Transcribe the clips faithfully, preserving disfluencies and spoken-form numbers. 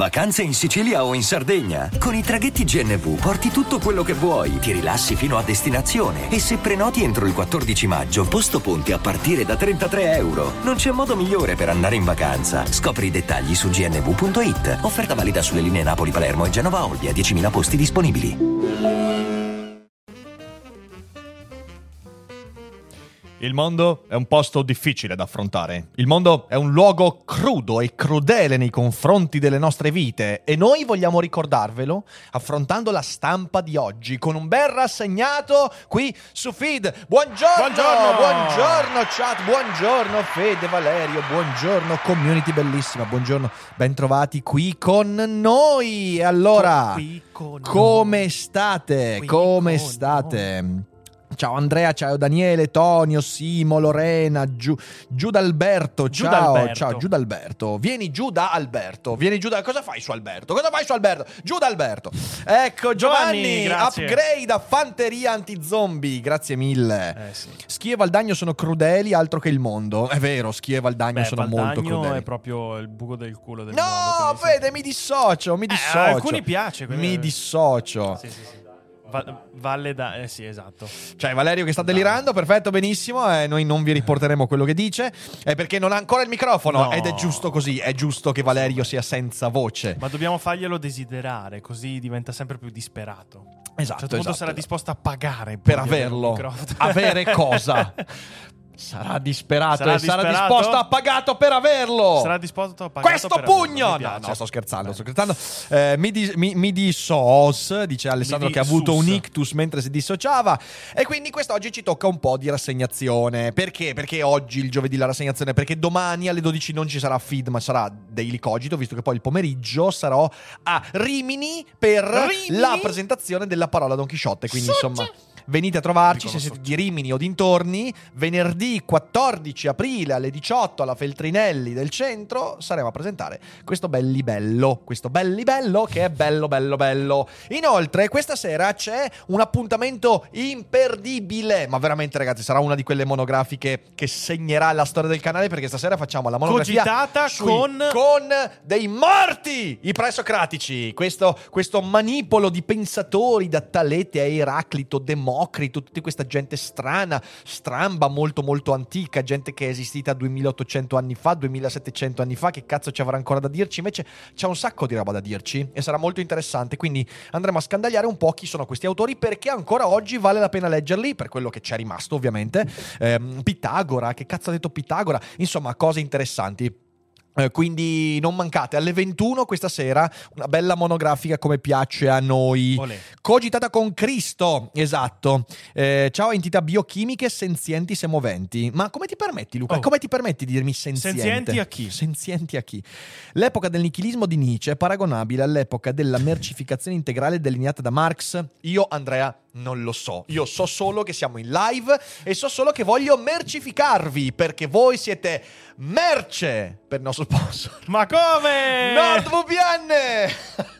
Vacanze in Sicilia o in Sardegna? Con i traghetti G N V porti tutto quello che vuoi, ti rilassi fino a destinazione e se prenoti entro il quattordici maggio, posto ponti a partire da trentatré euro. Non c'è modo migliore per andare in vacanza. Scopri i dettagli su g n v punto i t. Offerta valida sulle linee Napoli-Palermo e Genova-Olbia, diecimila posti disponibili. Il mondo è un posto difficile da affrontare. Il mondo è un luogo crudo e crudele nei confronti delle nostre vite e noi vogliamo ricordarvelo affrontando la stampa di oggi con un bel rassegnato qui su Feed. Buongiorno! Buongiorno! Buongiorno chat, buongiorno Fede, Valerio, buongiorno community bellissima, buongiorno, bentrovati qui con noi. E allora, qui con come noi. state? Qui come con state? Noi. Ciao Andrea, ciao Daniele, Tonio, Simo, Lorena, Giu, Giudalberto, ciao, Giudalberto. ciao Giudalberto. Vieni giù da Alberto, vieni giù da... Cosa fai su Alberto? Cosa fai su Alberto? Giudalberto. Ecco Giovanni, Giovanni, grazie. upgrade a fanteria anti-zombie, grazie mille. Eh sì. Schie e Valdagno sono crudeli, altro che il mondo. È vero, Schie e Valdagno Beh, sono molto Valdagno crudeli. è proprio il buco del culo del No, mondo. quindi Fede, mi dissocio, mi Eh, dissocio. a alcuni piace, quindi- Mi dissocio. Sì, sì, sì. Va- Valle da... Eh sì, esatto. Cioè Valerio che sta delirando, perfetto, benissimo, eh, noi non vi riporteremo quello che dice, è perché non ha ancora il microfono No. ed è giusto così, è giusto che Valerio sia senza voce. Ma dobbiamo farglielo desiderare, così diventa sempre più disperato. Esatto, A un certo punto esatto. sarà disposto a pagare Per pur di avere un averlo. microfono. Avere cosa? Sarà disperato Sarà e sarà disperato? disposto a pagato per averlo. Sarà disposto a pagare Questo pugno! No, no, sto scherzando, sto scherzando. Eh, mi, di, mi, mi dissos, dice Alessandro Mi che ha avuto dissus. un ictus mentre si dissociava. E quindi quest'oggi ci tocca un po' di rassegnazione. Perché? Perché oggi, il giovedì, la rassegnazione? Perché domani alle dodici non ci sarà feed, ma sarà Daily Cogito, visto che poi il pomeriggio sarò a Rimini per Rimini? la presentazione della parola Don Chisciotte. Quindi Succe. insomma... Venite a trovarci Dicono se siete succe. di Rimini o dintorni. Venerdì quattordici aprile alle diciotto alla Feltrinelli del centro saremo a presentare questo bel libello. Questo bel libello che è bello bello bello. Inoltre questa sera c'è un appuntamento imperdibile. Ma veramente ragazzi sarà una di quelle monografiche che segnerà la storia del canale, perché stasera facciamo la monografia Cogitata sui- con- con dei morti, i presocratici. Questo, questo manipolo di pensatori da Talete a Eraclito, Democrito, tutta questa gente strana, stramba, molto molto antica, gente che è esistita duemilaottocento anni fa, duemilasettecento anni fa, che cazzo ci avrà ancora da dirci? Invece c'è un sacco di roba da dirci e sarà molto interessante, quindi andremo a scandagliare un po' chi sono questi autori, perché ancora oggi vale la pena leggerli, per quello che c'è rimasto ovviamente. Ehm, Pitagora, che cazzo ha detto Pitagora? Insomma, cose interessanti. Eh, quindi non mancate alle ventuno questa sera una bella monografica come piace a noi. Olè. Cogitata con Cristo, esatto. Eh, ciao entità biochimiche senzienti se moventi. Ma come ti permetti, Luca? Oh. Come ti permetti di dirmi senziente? Senzienti a chi? Senzienti a chi? L'epoca del nichilismo di Nietzsche è paragonabile all'epoca della mercificazione integrale delineata da Marx? Io, Andrea, non lo so. Io so solo che siamo in live e so solo che voglio mercificarvi, perché voi siete merce per il nostro sponsor. Ma come? NordVPN!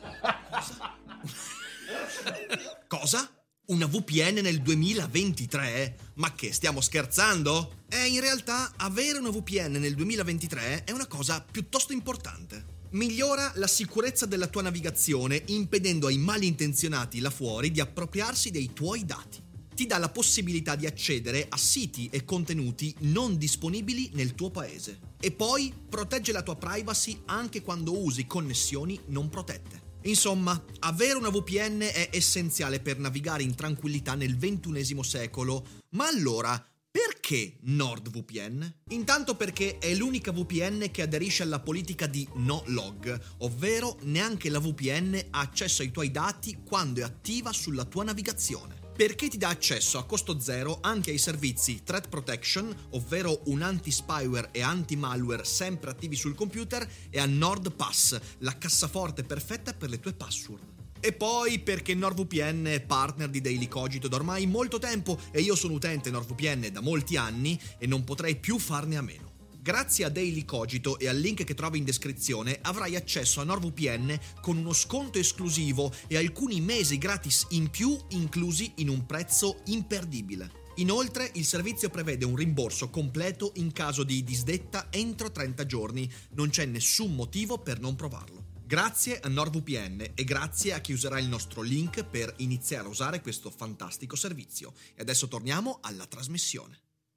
Cosa? Una V P N nel duemilaventitré? Ma che, stiamo scherzando? Eh, in realtà avere una V P N nel duemilaventitré è una cosa piuttosto importante. Migliora la sicurezza della tua navigazione, impedendo ai malintenzionati là fuori di appropriarsi dei tuoi dati. Ti dà la possibilità di accedere a siti e contenuti non disponibili nel tuo paese. E poi protegge la tua privacy anche quando usi connessioni non protette. Insomma, avere una V P N è essenziale per navigare in tranquillità nel ventunesimo secolo. Ma allora, perché NordVPN? Intanto perché è l'unica V P N che aderisce alla politica di no log, ovvero neanche la V P N ha accesso ai tuoi dati quando è attiva sulla tua navigazione. Perché ti dà accesso a costo zero anche ai servizi Threat Protection, ovvero un anti-spyware e anti-malware sempre attivi sul computer, e a NordPass, la cassaforte perfetta per le tue password. E poi perché NordVPN è partner di Daily Cogito da ormai molto tempo e io sono utente NordVPN da molti anni e non potrei più farne a meno. Grazie a Daily Cogito e al link che trovi in descrizione avrai accesso a NordVPN con uno sconto esclusivo e alcuni mesi gratis in più inclusi in un prezzo imperdibile. Inoltre il servizio prevede un rimborso completo in caso di disdetta entro trenta giorni, non c'è nessun motivo per non provarlo. Grazie a NordVPN e grazie a chi userà il nostro link per iniziare a usare questo fantastico servizio. E adesso torniamo alla trasmissione.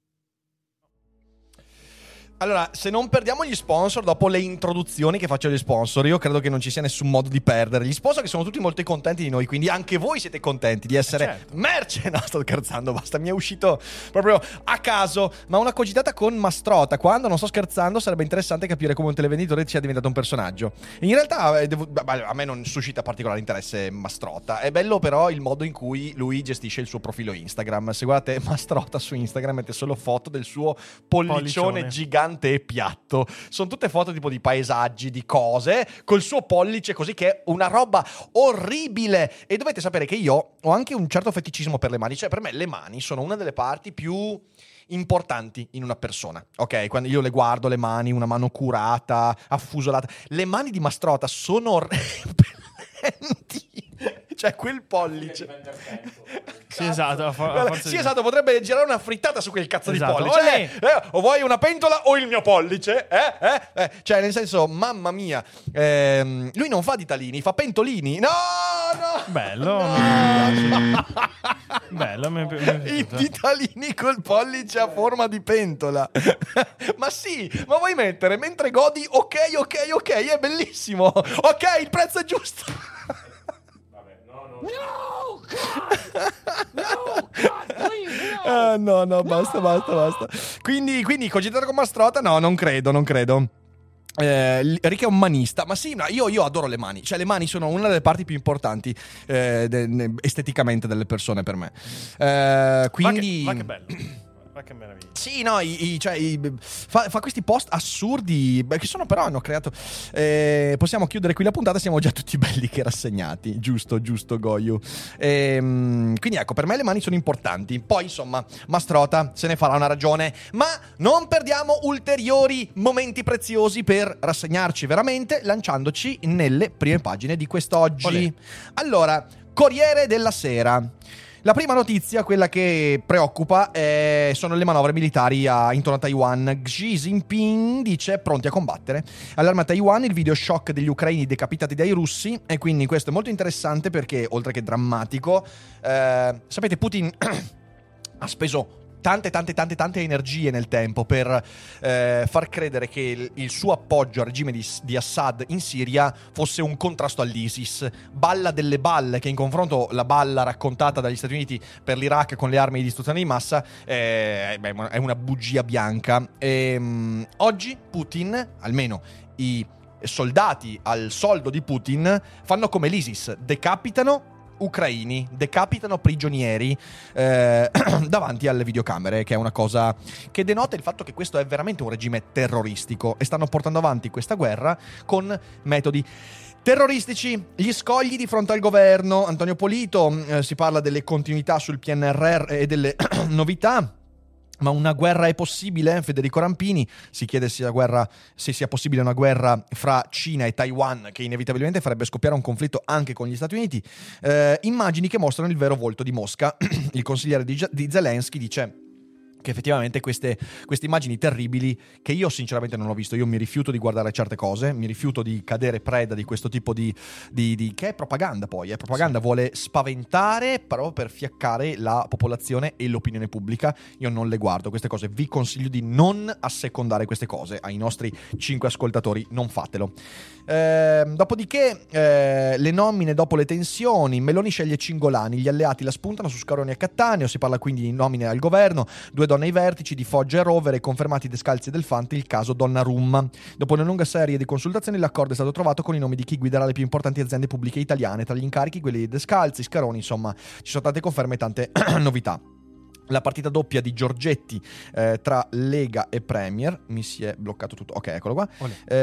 Allora, se non perdiamo gli sponsor dopo le introduzioni che faccio agli sponsor, io credo che non ci sia nessun modo di perdere. Gli sponsor che sono tutti molto contenti di noi, quindi anche voi siete contenti di essere eh certo. merce. No, sto scherzando, basta, mi è uscito proprio a caso. Ma una cogitata con Mastrota, quando non sto scherzando, sarebbe interessante capire come un televenditore sia diventato un personaggio. In realtà eh, devo, a me non suscita particolare interesse Mastrota. È bello però il modo in cui lui gestisce il suo profilo Instagram. Se guardate Mastrota su Instagram mette solo foto del suo pollicione, Pollicione. gigante e piatto. Sono tutte foto tipo di paesaggi, di cose, col suo pollice così, che è una roba orribile. E dovete sapere che io ho anche un certo feticismo per le mani. Cioè, per me le mani sono una delle parti più importanti in una persona, ok? Quando io le guardo, le mani, una mano curata, affusolata, le mani di Mastrota sono orribili. Cioè, quel pollice. Sì, esatto. fa- Guarda, forse sì, di- esatto, potrebbe girare una frittata su quel cazzo Esatto. di pollice. Olè! Eh, eh, o vuoi una pentola o il mio pollice? Eh? Eh? Eh? Cioè, nel senso, mamma mia. Ehm, lui non fa ditalini, fa pentolini. No, no. Bello. No. Bello, mi è pi- mi è I piaciuto. ditalini col pollice a forma di pentola. Ma sì, ma vuoi mettere mentre godi? Ok, ok, ok, è bellissimo. Ok, il prezzo è giusto. No, God! No, God, please, no! Ah, no, no, basta, basta, basta. Quindi, quindi cogitare con Mastrota? No, non credo, non credo. Eh, Rick è un manista, ma sì, no, io, io adoro le mani. Cioè, le mani sono una delle parti più importanti eh, de- ne- esteticamente delle persone per me. Eh, quindi. Ma che, ma che bello. Ma che meraviglia. Sì, no, i, i- cioè, i- fa, fa questi post assurdi, beh, che sono però hanno creato. Eh, possiamo chiudere qui la puntata, siamo già tutti belli che rassegnati. Giusto, giusto, Goyu. Ehm, quindi ecco, per me le mani sono importanti. Poi, insomma, Mastrota se ne farà una ragione. Ma non perdiamo ulteriori momenti preziosi per rassegnarci veramente, lanciandoci nelle prime pagine di quest'oggi. Olè. Allora, Corriere della Sera. La prima notizia, quella che preoccupa, eh, sono le manovre militari a, intorno a Taiwan. Xi Jinping dice pronti a combattere. Allarma a Taiwan, il video shock degli ucraini decapitati dai russi. E quindi questo è molto interessante perché, oltre che drammatico, eh, sapete, Putin ha speso tante tante tante tante energie nel tempo per eh, far credere che il, il suo appoggio al regime di, di Assad in Siria fosse un contrasto all'ISIS. Balla delle balle, che in confronto la balla raccontata dagli Stati Uniti per l'Iraq con le armi di distruzione di massa eh, beh, è una bugia bianca. E, mh, oggi Putin, almeno i soldati al soldo di Putin, fanno come l'ISIS, decapitano ucraini, decapitano prigionieri eh, davanti alle videocamere, che è una cosa che denota il fatto che questo è veramente un regime terroristico e stanno portando avanti questa guerra con metodi terroristici. Gli scogli di fronte al governo. Antonio Polito, eh, si parla delle continuità sul P N R R e delle novità. Ma una guerra è possibile? Federico Rampini si chiede se, la guerra, se sia possibile una guerra fra Cina e Taiwan, che inevitabilmente farebbe scoppiare un conflitto anche con gli Stati Uniti. Eh, immagini che mostrano il vero volto di Mosca. Il consigliere di, di Zelensky dice che effettivamente queste, queste immagini terribili, che io sinceramente non ho visto, io mi rifiuto di guardare certe cose, mi rifiuto di cadere preda di questo tipo di, di, di che è propaganda. Poi è propaganda, sì. Vuole spaventare però per fiaccare la popolazione e l'opinione pubblica. Io non le guardo queste cose, vi consiglio di non assecondare queste cose. Ai nostri cinque ascoltatori, non fatelo. Eh, dopodiché eh, le nomine dopo le tensioni. Meloni sceglie Cingolani, gli alleati la spuntano su Scaroni e Cattaneo. Si parla quindi di nomine al governo, due donne ai vertici di Foggia e Rovere, confermati Descalzi e Delfante, il caso Donnarumma. Dopo una lunga serie di consultazioni l'accordo è stato trovato con i nomi di chi guiderà le più importanti aziende pubbliche italiane, tra gli incarichi quelli di Descalzi, Scaroni, insomma ci sono tante conferme e tante novità. La partita doppia di Giorgetti eh, tra Lega e Premier. Mi si è bloccato tutto. Ok, eccolo qua.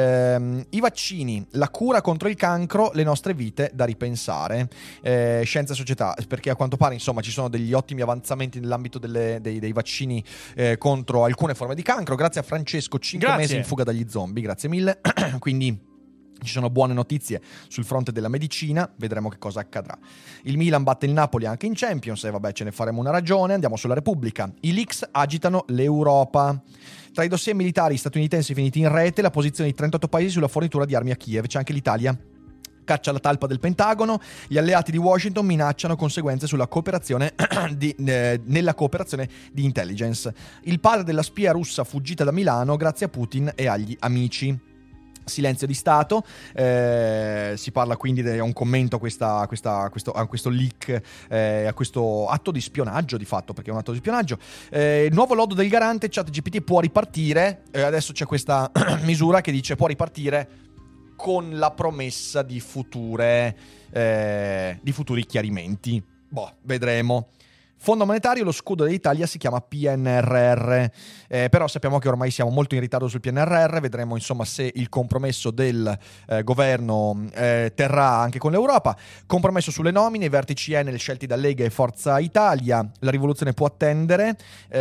Eh, I vaccini, la cura contro il cancro, le nostre vite da ripensare. Eh, scienza e società, perché a quanto pare insomma ci sono degli ottimi avanzamenti nell'ambito delle, dei, dei vaccini eh, contro alcune forme di cancro. Grazie a Francesco, cinque mesi in fuga dagli zombie. Grazie mille. Quindi ci sono buone notizie sul fronte della medicina, vedremo che cosa accadrà. Il Milan batte il Napoli anche in Champions, e vabbè, ce ne faremo una ragione. Andiamo sulla Repubblica. I leaks agitano l'Europa. Tra i dossier militari statunitensi finiti in rete, la posizione di trentotto paesi sulla fornitura di armi a Kiev. C'è anche l'Italia. Caccia alla talpa del Pentagono, gli alleati di Washington minacciano conseguenze sulla cooperazione di, eh, nella cooperazione di intelligence. Il padre della spia russa fuggita da Milano grazie a Putin e agli amici. Silenzio di Stato, eh, si parla quindi di un commento a, questa, questa, questo, a questo leak, eh, a questo atto di spionaggio di fatto, perché è un atto di spionaggio. Eh, il nuovo lodo del garante, ChatGPT può ripartire, eh, adesso c'è questa misura che dice può ripartire con la promessa di future eh, di futuri chiarimenti. Boh, vedremo. Fondo monetario, lo scudo dell'Italia si chiama P N R R, eh, però sappiamo che ormai siamo molto in ritardo sul P N R R, vedremo insomma se il compromesso del eh, governo eh, terrà anche con l'Europa. Compromesso sulle nomine, i vertici Enel scelti da Lega e Forza Italia, la rivoluzione può attendere,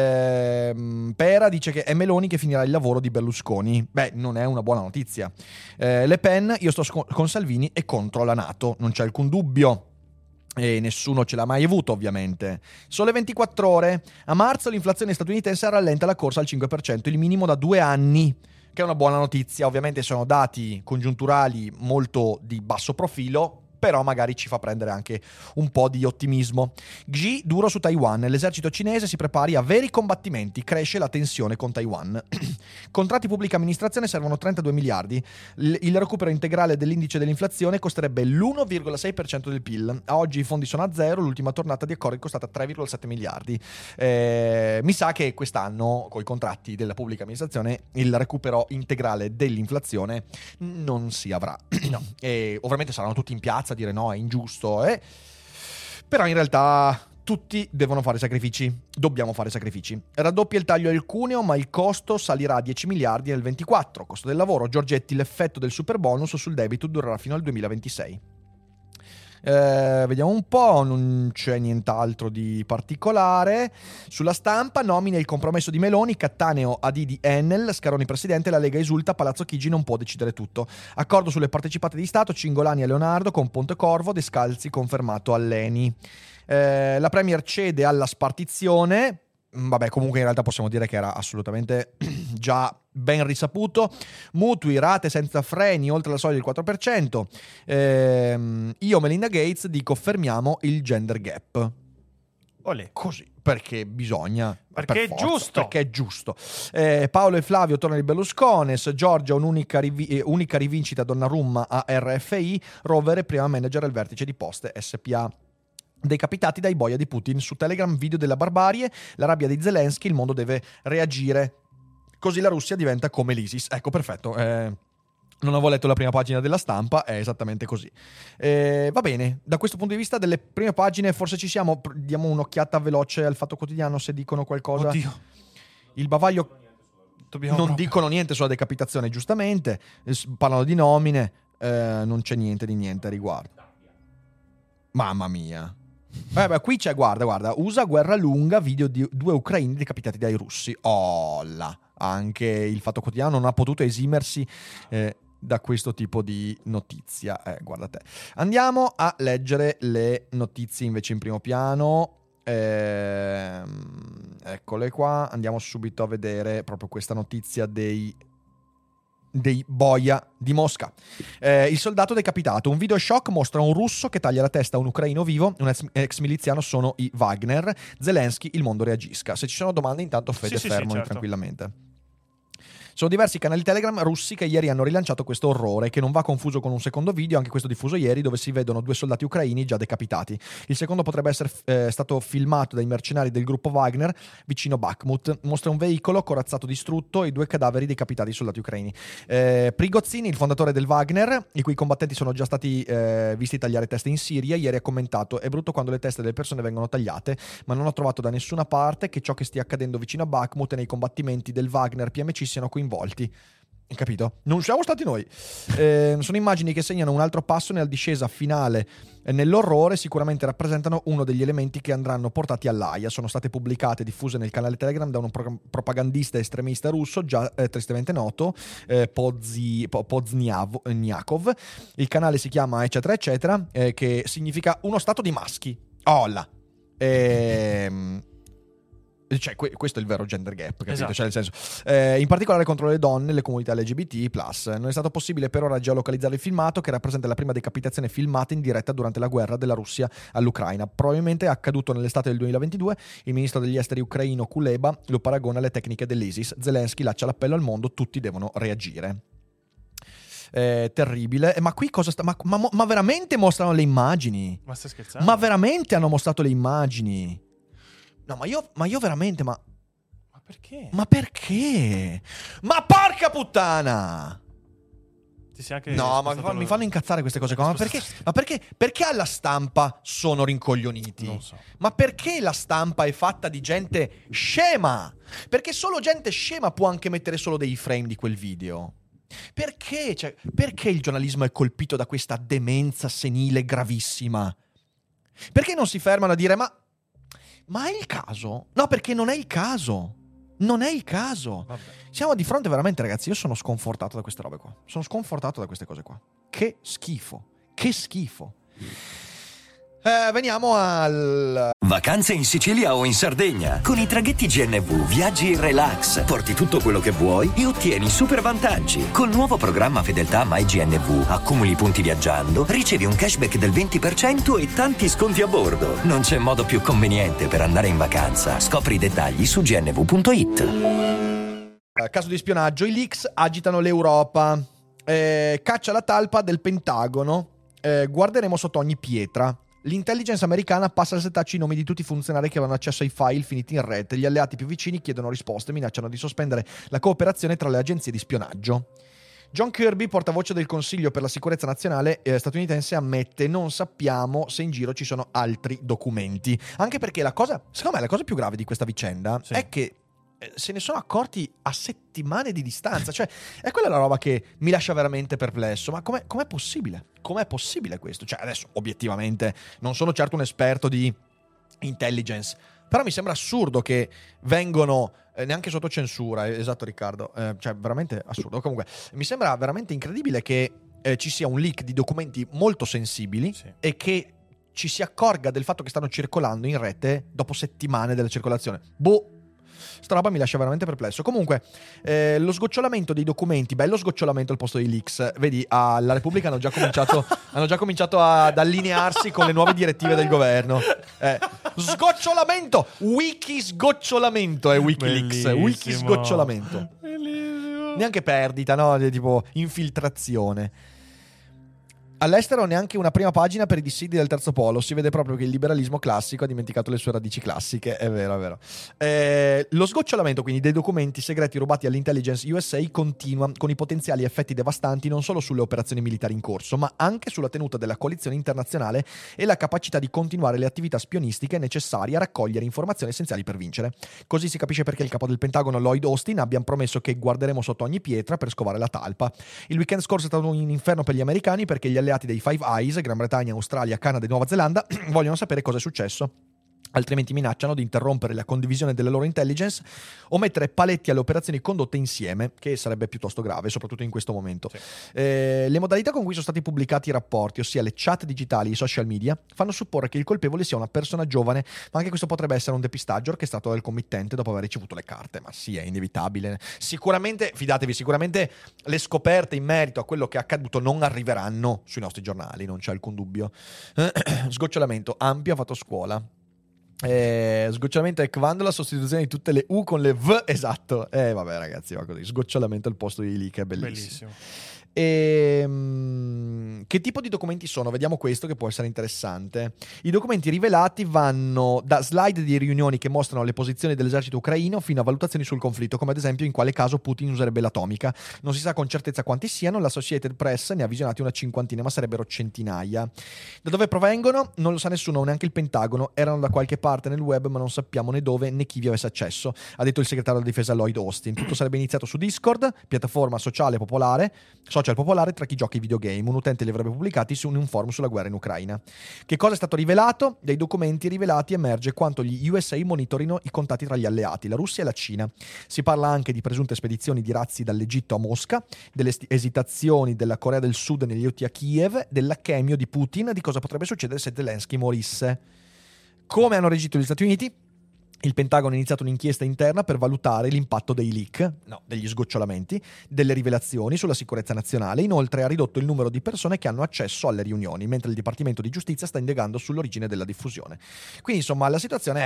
eh, Pera dice che è Meloni che finirà il lavoro di Berlusconi, beh non è una buona notizia. eh, Le Pen, io sto sc- con Salvini e contro la NATO, non c'è alcun dubbio. E nessuno ce l'ha mai avuto, ovviamente. Sole ventiquattro ore. A marzo l'inflazione statunitense rallenta la corsa al cinque per cento, il minimo da due anni, che è una buona notizia. Ovviamente sono dati congiunturali molto di basso profilo, però magari ci fa prendere anche un po' di ottimismo. Xi duro su Taiwan. L'esercito cinese si prepari a veri combattimenti. Cresce la tensione con Taiwan. Contratti pubblica amministrazione servono trentadue miliardi. L- il recupero integrale dell'indice dell'inflazione costerebbe l'uno virgola sei per cento del P I L. A oggi i fondi sono a zero. L'ultima tornata di accordi è costata tre virgola sette miliardi. Eh, mi sa che quest'anno, con i contratti della pubblica amministrazione, il recupero integrale dell'inflazione non si avrà. No. E ovviamente saranno tutti in piazza a dire no, è ingiusto, eh? Però in realtà tutti devono fare sacrifici, dobbiamo fare sacrifici. Raddoppia il taglio al cuneo, ma il costo salirà a dieci miliardi nel ventiquattro. Costo del lavoro, Giorgetti, l'effetto del super bonus sul debito durerà fino al duemilaventisei. Eh, vediamo un po', non c'è nient'altro di particolare. Sulla Stampa, nomina il compromesso di Meloni, Cattaneo A D di Enel, Scaroni presidente, la Lega esulta, Palazzo Chigi non può decidere tutto. Accordo sulle partecipate di Stato, Cingolani e Leonardo con Pontecorvo, Descalzi confermato all'Eni. Eh, la Premier cede alla spartizione. Vabbè, comunque in realtà possiamo dire che era assolutamente già ben risaputo. Mutui, rate senza freni oltre la soglia del quattro per cento. Ehm, io, Melinda Gates, dico fermiamo il gender gap. Olè. Così, perché bisogna. Perché per è forza, giusto. Perché è giusto. Eh, Paolo e Flavio tornano di Berluscones. Giorgia, un'unica rivi- eh, unica rivincita Donnarumma a R F I. Rovere, prima manager al vertice di Poste S P A. Decapitati dai boia di Putin. Su Telegram video della barbarie, la rabbia di Zelensky, il mondo deve reagire. Così la Russia diventa come l'ISIS. Ecco, perfetto. Eh, non avevo letto la prima pagina della Stampa, è esattamente così. Eh, va bene, da questo punto di vista delle prime pagine forse ci siamo. Diamo un'occhiata veloce al Fatto Quotidiano se dicono qualcosa. Oddio. Il bavaglio... Dobbiamo non proprio- dicono niente sulla decapitazione, giustamente. Eh, s- parlano di nomine. Eh, non c'è niente di niente a riguardo. Mamma mia. Eh beh, qui c'è, guarda, guarda, U S A guerra lunga, video di due ucraini decapitati dai russi. Oh là, anche il Fatto Quotidiano non ha potuto esimersi eh, da questo tipo di notizia. Eh, guarda te. Andiamo a leggere le notizie invece in primo piano. Ehm, eccole qua. Andiamo subito a vedere proprio questa notizia dei... dei boia di Mosca. Eh, il soldato decapitato. Un video shock mostra un russo che taglia la testa a un ucraino vivo. Un ex, ex miliziano sono i Wagner. Zelensky, il mondo reagisca. Se ci sono domande, intanto Fede Sì, sì, sì, fermoli certo. tranquillamente. Sono diversi canali Telegram russi che ieri hanno rilanciato questo orrore, che non va confuso con un secondo video, anche questo diffuso ieri, dove si vedono due soldati ucraini già decapitati. Il secondo potrebbe essere eh, stato filmato dai mercenari del gruppo Wagner vicino Bakhmut. Mostra un veicolo corazzato distrutto e i due cadaveri decapitati soldati ucraini. Eh, Prigozhin, il fondatore del Wagner, i cui combattenti sono già stati eh, visti tagliare teste in Siria, ieri ha commentato: è brutto quando le teste delle persone vengono tagliate, ma non ho trovato da nessuna parte che ciò che stia accadendo vicino a Bakhmut e nei combattimenti del Wagner P M C siano coinvolti. Capito? Non siamo stati noi. Eh, sono immagini che segnano un altro passo nella discesa finale e nell'orrore. Sicuramente rappresentano uno degli elementi che andranno portati all'Aia. Sono state pubblicate e diffuse nel canale Telegram da un pro- propagandista estremista russo già eh, tristemente noto, eh, Pozi- Po- Pozniakov. Il canale si chiama eccetera eccetera, eh, che significa uno stato di maschi. Oh là. Ehm... Cioè, que- questo è il vero gender gap, capito? Esatto. Cioè, nel senso, eh, in particolare contro le donne e le comunità L G B T plus. Non è stato possibile per ora geolocalizzare il filmato, che rappresenta la prima decapitazione filmata in diretta durante la guerra della Russia all'Ucraina. Probabilmente è accaduto nell'estate del duemilaventidue. Il ministro degli esteri ucraino Kuleba lo paragona alle tecniche dell'ISIS. Zelensky lancia l'appello al mondo, tutti devono reagire. Eh, terribile. Ma qui cosa sta... Ma, ma, ma veramente mostrano le immagini? Ma stai scherzando? Ma veramente hanno mostrato le immagini? No, ma io, ma io veramente, ma... Ma perché? Ma perché? Ma porca puttana! Ti sei anche No, ma spostato mi lo- fanno incazzare queste cose qua. Ma perché, ma perché, perché alla stampa sono rincoglioniti? Non so. Ma perché la stampa è fatta di gente scema? Perché solo gente scema può anche mettere solo dei frame di quel video. Perché? Cioè, perché il giornalismo è colpito da questa demenza senile gravissima? Perché non si fermano a dire ma... Ma è il caso? No, perché non è il caso. Non è il caso. Vabbè. Siamo di fronte veramente, ragazzi, io sono sconfortato da queste robe qua. Sono sconfortato da queste cose qua. Che schifo. Che schifo. Eh, veniamo al... Vacanze in Sicilia o in Sardegna. Con i traghetti G N V viaggi in relax, porti tutto quello che vuoi e ottieni super vantaggi. Col nuovo programma Fedeltà MyGNV accumuli punti viaggiando, ricevi un cashback del venti per cento e tanti sconti a bordo. Non c'è modo più conveniente per andare in vacanza. Scopri i dettagli su g n v punto i t. Eh, caso di spionaggio, i leaks agitano l'Europa. Eh, caccia la talpa del Pentagono. Eh, guarderemo sotto ogni pietra. L'intelligence americana passa al setaccio i nomi di tutti i funzionari che avevano accesso ai file finiti in rete. Gli alleati più vicini chiedono risposte e minacciano di sospendere la cooperazione tra le agenzie di spionaggio. John Kirby, portavoce del Consiglio per la sicurezza nazionale eh, statunitense, ammette: non sappiamo se in giro ci sono altri documenti. Anche perché la cosa, secondo me, la cosa più grave di questa vicenda Sì. è che eh, se ne sono accorti a settimane di distanza. Cioè, è quella la roba che mi lascia veramente perplesso. Ma com'è, com'è possibile? Com'è possibile questo? Cioè, adesso, obiettivamente, non sono certo un esperto di intelligence, però mi sembra assurdo che vengono eh, neanche sotto censura. eh, Esatto, Riccardo. Eh, cioè, veramente assurdo. Comunque, mi sembra veramente incredibile che eh, ci sia un leak di documenti molto sensibili Sì. e che ci si accorga del fatto che stanno circolando in rete dopo settimane della circolazione. Boh. Sta roba mi lascia veramente perplesso. Comunque, eh, lo sgocciolamento dei documenti, bello sgocciolamento al posto dei leaks. Vedi, alla Repubblica hanno già cominciato, hanno già cominciato ad allinearsi con le nuove direttive del governo. Eh, sgocciolamento, wiki sgocciolamento è Wikileaks, Bellissimo. wiki sgocciolamento. Bellissimo. Neanche perdita, no? Tipo infiltrazione. All'estero neanche una prima pagina per i dissidi del terzo polo. Si vede proprio che il liberalismo classico ha dimenticato le sue radici classiche. È vero, è vero. Eh, lo sgocciolamento quindi dei documenti segreti rubati all'intelligence U S A continua, con i potenziali effetti devastanti non solo sulle operazioni militari in corso, ma anche sulla tenuta della coalizione internazionale e la capacità di continuare le attività spionistiche necessarie a raccogliere informazioni essenziali per vincere. Così si capisce perché il capo del Pentagono Lloyd Austin abbia promesso che guarderemo sotto ogni pietra per scovare la talpa. Il weekend scorso è stato un inferno per gli americani perché gli alleati dei Five Eyes, Gran Bretagna, Australia, Canada e Nuova Zelanda, vogliono sapere cosa è successo. Altrimenti minacciano di interrompere la condivisione delle loro intelligence o mettere paletti alle operazioni condotte insieme, che sarebbe piuttosto grave, soprattutto in questo momento. Sì. Eh, le modalità con cui sono stati pubblicati i rapporti, ossia le chat digitali e i social media, fanno supporre che il colpevole sia una persona giovane, ma anche questo potrebbe essere un depistaggio orchestrato dal committente dopo aver ricevuto le carte. Ma sì, è inevitabile. Sicuramente, fidatevi, sicuramente le scoperte in merito a quello che è accaduto non arriveranno sui nostri giornali, non c'è alcun dubbio. Sgocciolamento ampio ha fatto scuola. Eh, sgocciolamento è quando la sostituzione di tutte le U con le V, esatto. Eh vabbè ragazzi, va così. Sgocciolamento al posto di leak, è bellissimo. Bellissimo. E, mm, che tipo di documenti sono? Vediamo questo che può essere interessante. I documenti rivelati vanno da slide di riunioni che mostrano le posizioni dell'esercito ucraino fino a valutazioni sul conflitto, come ad esempio in quale caso Putin userebbe l'atomica. Non si sa con certezza quanti siano, l'Associated Press ne ha visionati una cinquantina, ma sarebbero centinaia. Da dove provengono? Non lo sa nessuno, neanche il Pentagono. Erano da qualche parte nel web, ma non sappiamo né dove né chi vi avesse accesso, ha detto il segretario della difesa Lloyd Austin. Tutto sarebbe iniziato su Discord, piattaforma sociale popolare, social popolare tra chi gioca ai videogame. Un utente li avrebbe pubblicati su un forum sulla guerra in Ucraina. Che cosa è stato rivelato? Dai documenti rivelati emerge quanto gli U S A monitorino i contatti tra gli alleati, la Russia e la Cina. Si parla anche di presunte spedizioni di razzi dall'Egitto a Mosca, delle esitazioni della Corea del Sud negli aiuti a Kiev, della chemio di Putin, di cosa potrebbe succedere se Zelensky morisse. Come hanno reagito gli Stati Uniti? Il Pentagono ha iniziato un'inchiesta interna per valutare l'impatto dei leak, no, degli sgocciolamenti, delle rivelazioni sulla sicurezza nazionale. Inoltre ha ridotto il numero di persone che hanno accesso alle riunioni, mentre il Dipartimento di Giustizia sta indagando sull'origine della diffusione. Quindi insomma la situazione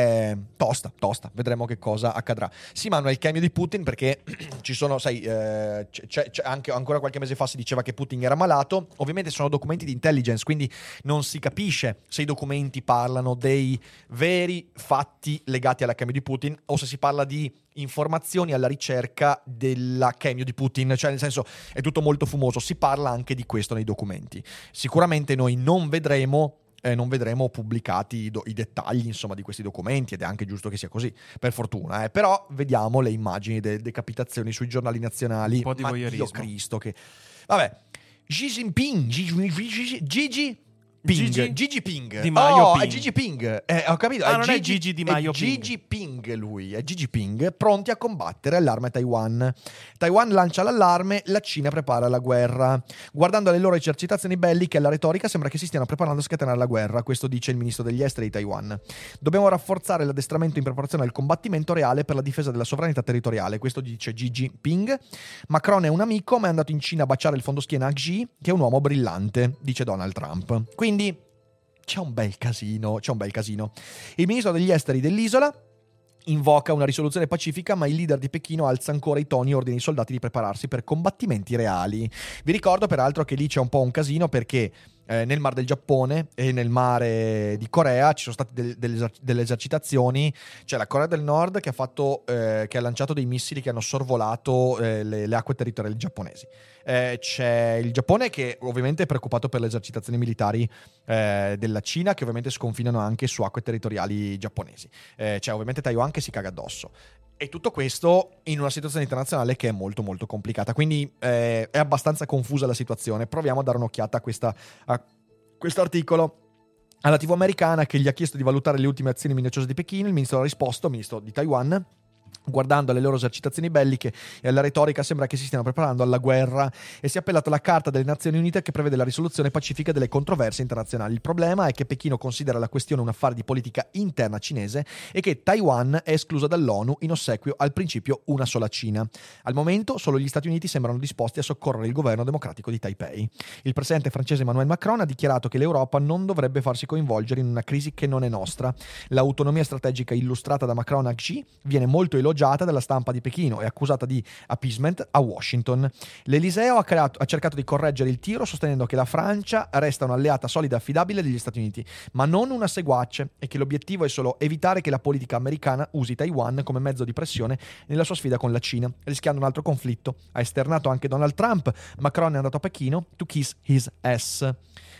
è tosta, tosta. Vedremo che cosa accadrà. Sì, ma non è il cambio di Putin, perché ci sono, sai, eh, c'è, c'è anche ancora qualche mese fa si diceva che Putin era malato. Ovviamente sono documenti di intelligence, quindi non si capisce se i documenti parlano dei veri fatti legati alla chemio di Putin o se si parla di informazioni alla ricerca della chemio di Putin, cioè nel senso è tutto molto fumoso. Si parla anche di questo nei documenti. Sicuramente noi non vedremo eh, non vedremo pubblicati i, do- i dettagli insomma di questi documenti, ed è anche giusto che sia così, per fortuna, eh. Però vediamo le immagini delle decapitazioni sui giornali nazionali. Un po' di Ma voyeurismo. Dio Cristo, che vabbè. Xi Jinping Gigi Gigi Ping, Gigi? Gigi Ping. Di Maio oh, Ping. è Gigi Ping. Eh, ho capito. Ah, è non Gigi, è Gigi Di Maio è Ping. Gigi Ping lui, è Gigi Ping, pronti a combattere allarme a Taiwan. Taiwan lancia l'allarme, la Cina prepara la guerra. Guardando le loro esercitazioni belliche e alla retorica sembra che si stiano preparando a scatenare la guerra, questo dice il ministro degli esteri di Taiwan. Dobbiamo rafforzare l'addestramento in preparazione al combattimento reale per la difesa della sovranità territoriale, questo dice Gigi Ping. Macron è un amico, ma è andato in Cina a baciare il fondoschiena a Xi, che è un uomo brillante, dice Donald Trump. Quindi c'è un bel casino, c'è un bel casino. Il ministro degli esteri dell'isola invoca una risoluzione pacifica, ma il leader di Pechino alza ancora i toni e ordina ai soldati di prepararsi per combattimenti reali. Vi ricordo peraltro che lì c'è un po' un casino, perché eh, nel Mar del Giappone e nel Mare di Corea ci sono state del, delle, delle esercitazioni. C'è la Corea del Nord che ha, fatto, eh, che ha lanciato dei missili che hanno sorvolato eh, le, le acque territoriali giapponesi. Eh, c'è il Giappone che ovviamente è preoccupato per le esercitazioni militari eh, della Cina, che ovviamente sconfinano anche su acque territoriali giapponesi. Eh, c'è ovviamente Taiwan che si caga addosso. E tutto questo in una situazione internazionale che è molto molto complicata. Quindi eh, è abbastanza confusa la situazione. Proviamo a dare un'occhiata a questa a questo articolo. Alla tivù americana, che gli ha chiesto di valutare le ultime azioni minacciose di Pechino, il ministro ha risposto, il ministro di Taiwan: guardando le loro esercitazioni belliche e alla retorica sembra che si stiano preparando alla guerra, e si è appellato alla Carta delle Nazioni Unite che prevede la risoluzione pacifica delle controversie internazionali. Il problema è che Pechino considera la questione un affare di politica interna cinese e che Taiwan è esclusa dall'ONU in ossequio al principio una sola Cina. Al momento solo gli Stati Uniti sembrano disposti a soccorrere il governo democratico di Taipei. Il presidente francese Emmanuel Macron ha dichiarato che l'Europa non dovrebbe farsi coinvolgere in una crisi che non è nostra. L'autonomia strategica illustrata da Macron a Xi viene molto elogiata dalla stampa di Pechino e accusata di appeasement a Washington. L'Eliseo ha, creato, ha cercato di correggere il tiro, sostenendo che la Francia resta un'alleata solida e affidabile degli Stati Uniti, ma non una seguace, e che l'obiettivo è solo evitare che la politica americana usi Taiwan come mezzo di pressione nella sua sfida con la Cina, rischiando un altro conflitto. Ha esternato anche Donald Trump. Macron è andato a Pechino to kiss his ass.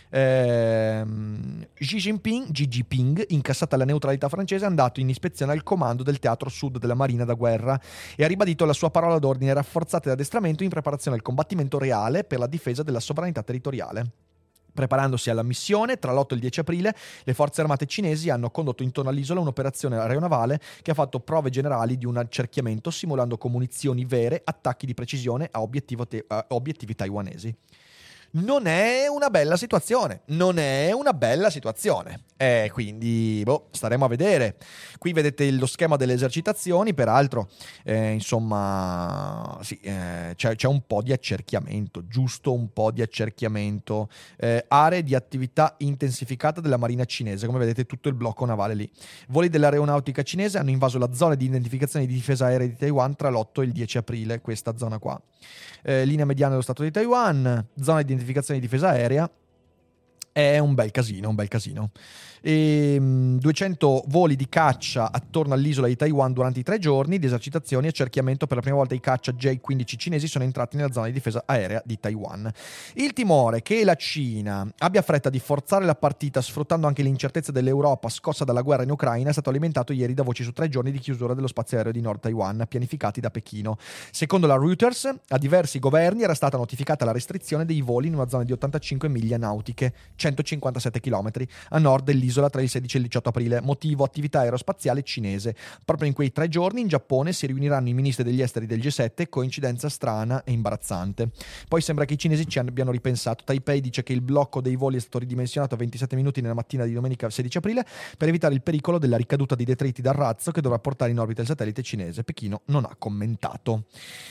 Ehm, Xi Jinping, Xi Jinping, incassata la neutralità francese, è andato in ispezione al comando del teatro sud della Marina da guerra e ha ribadito la sua parola d'ordine rafforzata d'addestramento in preparazione al combattimento reale per la difesa della sovranità territoriale. Preparandosi alla missione, tra l'otto e il dieci aprile, le forze armate cinesi hanno condotto intorno all'isola un'operazione aeronavale che ha fatto prove generali di un accerchiamento, simulando con munizioni vere attacchi di precisione a, obiettivo te- a obiettivi taiwanesi. Non è una bella situazione, non è una bella situazione. Eh, quindi, boh, staremo a vedere. Qui vedete lo schema delle esercitazioni, peraltro, eh, insomma, sì, eh, c'è, c'è un po' di accerchiamento, giusto un po' di accerchiamento. Eh, aree di attività intensificata della Marina cinese, come vedete tutto il blocco navale lì. Voli dell'aeronautica cinese hanno invaso la zona di identificazione di difesa aerea di Taiwan tra l'otto e il dieci aprile, questa zona qua. Eh, linea mediana dello Stato di Taiwan, zona di identificazione di difesa aerea. È un bel casino, un bel casino. E, um, duecento voli di caccia attorno all'isola di Taiwan durante i tre giorni di esercitazioni e accerchiamento. Per la prima volta i caccia J quindici cinesi sono entrati nella zona di difesa aerea di Taiwan. Il timore che la Cina abbia fretta di forzare la partita sfruttando anche l'incertezza dell'Europa scossa dalla guerra in Ucraina è stato alimentato ieri da voci su tre giorni di chiusura dello spazio aereo di Nord Taiwan pianificati da Pechino. Secondo la Reuters, a diversi governi era stata notificata la restrizione dei voli in una zona di ottantacinque miglia nautiche, cento centocinquantasette chilometri a nord dell'isola tra il sedici e il diciotto aprile. Motivo: attività aerospaziale cinese. Proprio in quei tre giorni in Giappone si riuniranno i ministri degli esteri del G sette, coincidenza strana e imbarazzante. Poi sembra che i cinesi ci abbiano ripensato. Taipei dice che il blocco dei voli è stato ridimensionato a ventisette minuti nella mattina di domenica sedici aprile per evitare il pericolo della ricaduta di detriti dal razzo che dovrà portare in orbita il satellite cinese. Pechino non ha commentato.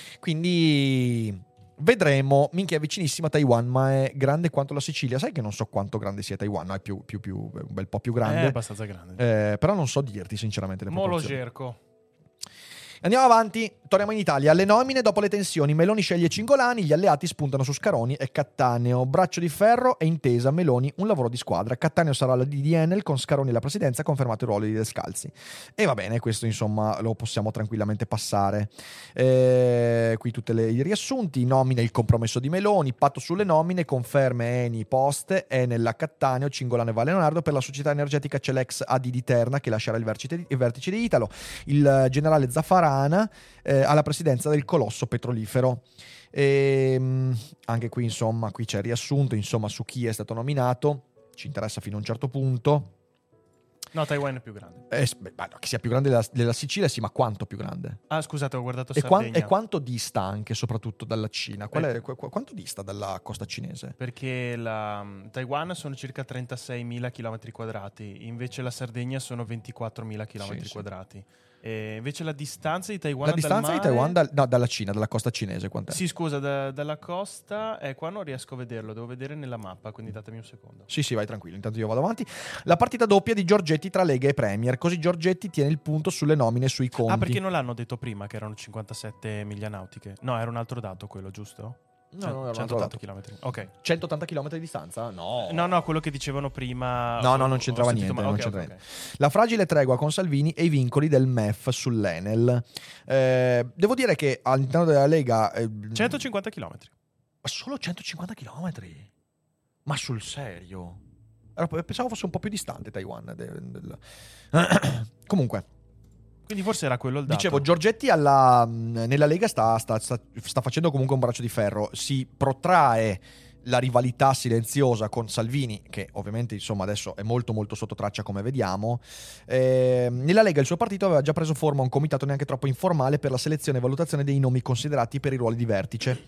Quindi vedremo. Minchia, è vicinissima a Taiwan, ma è grande quanto la Sicilia. Sai che non so quanto grande sia Taiwan, no? È più, più, più, un bel po' più grande. È abbastanza grande. Eh, però non so dirti sinceramente le Molo proporzioni. Gerco. Andiamo avanti, torniamo in Italia. Le nomine dopo le tensioni. Meloni sceglie Cingolani, gli alleati spuntano su Scaroni e Cattaneo. Braccio di ferro e intesa Meloni, un lavoro di squadra. Cattaneo sarà la D D Enel, con Scaroni alla presidenza, confermato il ruolo di Descalzi. E va bene, questo insomma lo possiamo tranquillamente passare. Eh, qui tutti i riassunti. Nomine, il compromesso di Meloni, patto sulle nomine, conferme Eni Poste, Enel a Cattaneo, Cingolano e Valle Leonardo. Per la società energetica c'è l'ex A D di Terna che lascerà il vertice, il vertice di Italo. Il generale Zaffarana eh, alla presidenza del colosso petrolifero. E, mh, anche qui insomma qui c'è il riassunto insomma su chi è stato nominato. Ci interessa fino a un certo punto. No, Taiwan è più grande. Eh, beh, no, che sia più grande della, della Sicilia, sì, ma quanto più grande? Ah, scusate, ho guardato E, Sardegna. quan- e quanto dista anche, soprattutto dalla Cina? Qual Eh. è, qu- qu- quanto dista dalla costa cinese? Perché la Taiwan sono circa trentaseimila chilometri quadrati, invece la Sardegna sono ventiquattromila chilometri Sì, sì. quadrati. E invece la distanza di Taiwan La dal distanza di mare- Taiwan dal- no, dalla Cina, dalla costa cinese, quant'è? Sì, scusa, da- dalla costa, eh, qua non riesco a vederlo, devo vedere nella mappa, quindi datemi un secondo. Sì, sì, vai tranquillo, intanto io vado avanti. La partita doppia di Giorgetti tra Lega e Premier, così Giorgetti tiene il punto sulle nomine e sui conti. Ah, perché non l'hanno detto prima che erano cinquantasette miglia nautiche? No, era un altro dato quello, giusto? No, no, era un altro centottanta dato. chilometri. Ok. centottanta chilometri di distanza? No. No, no, quello che dicevano prima. No, no, ho- non ho c'entrava sentito niente, male. non Ok, c'entra ok, niente. La fragile tregua con Salvini e i vincoli del M E F sull'Enel. Eh, devo dire che all'interno della Lega... eh, ok. centocinquanta chilometri. Ma solo centocinquanta chilometri? Ma sul serio? Allora, pensavo fosse un po' più distante Taiwan. de- del- Comunque, Quindi forse era quello il dato. dicevo, Giorgetti alla, nella Lega sta, sta- sta- sta facendo comunque un braccio di ferro. Si protrae la rivalità silenziosa con Salvini, che ovviamente insomma adesso è molto molto sotto traccia, come vediamo. Eh, nella Lega il suo partito aveva già preso forma un comitato neanche troppo informale per la selezione e valutazione dei nomi considerati per i ruoli di vertice.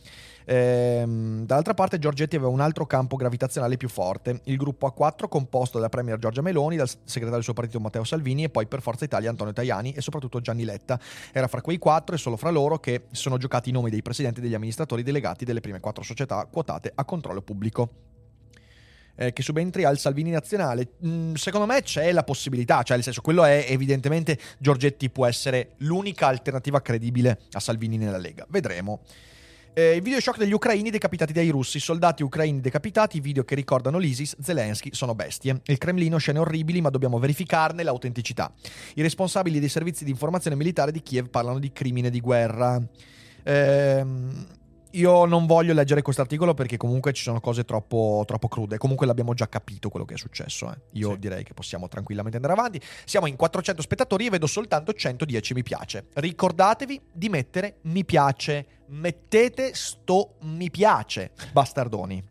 Ehm, dall'altra parte Giorgetti aveva un altro campo gravitazionale più forte, il gruppo A quattro composto dalla premier Giorgia Meloni, dal segretario del suo partito Matteo Salvini e poi per Forza Italia Antonio Tajani e soprattutto Gianni Letta. Era fra quei quattro e solo fra loro che si sono giocati i nomi dei presidenti e degli amministratori delegati delle prime quattro società quotate a controllo pubblico. Eh, che subentri al Salvini nazionale, mm, secondo me c'è la possibilità, cioè nel senso, quello è evidentemente, Giorgetti può essere l'unica alternativa credibile a Salvini nella Lega, vedremo. Eh, il video shock degli ucraini decapitati dai russi, soldati ucraini decapitati, video che ricordano l'ISIS, Zelensky sono bestie. Il Cremlino, scene orribili, ma dobbiamo verificarne l'autenticità. I responsabili dei servizi di informazione militare di Kiev parlano di crimine di guerra. Ehm... Io non voglio leggere questo articolo perché comunque ci sono cose troppo, troppo crude. Comunque l'abbiamo già capito quello che è successo. Eh. Io Sì. direi che possiamo tranquillamente andare avanti. Siamo in quattrocento spettatori e vedo soltanto centodieci mi piace. Ricordatevi di mettere mi piace. Mettete sto mi piace, bastardoni.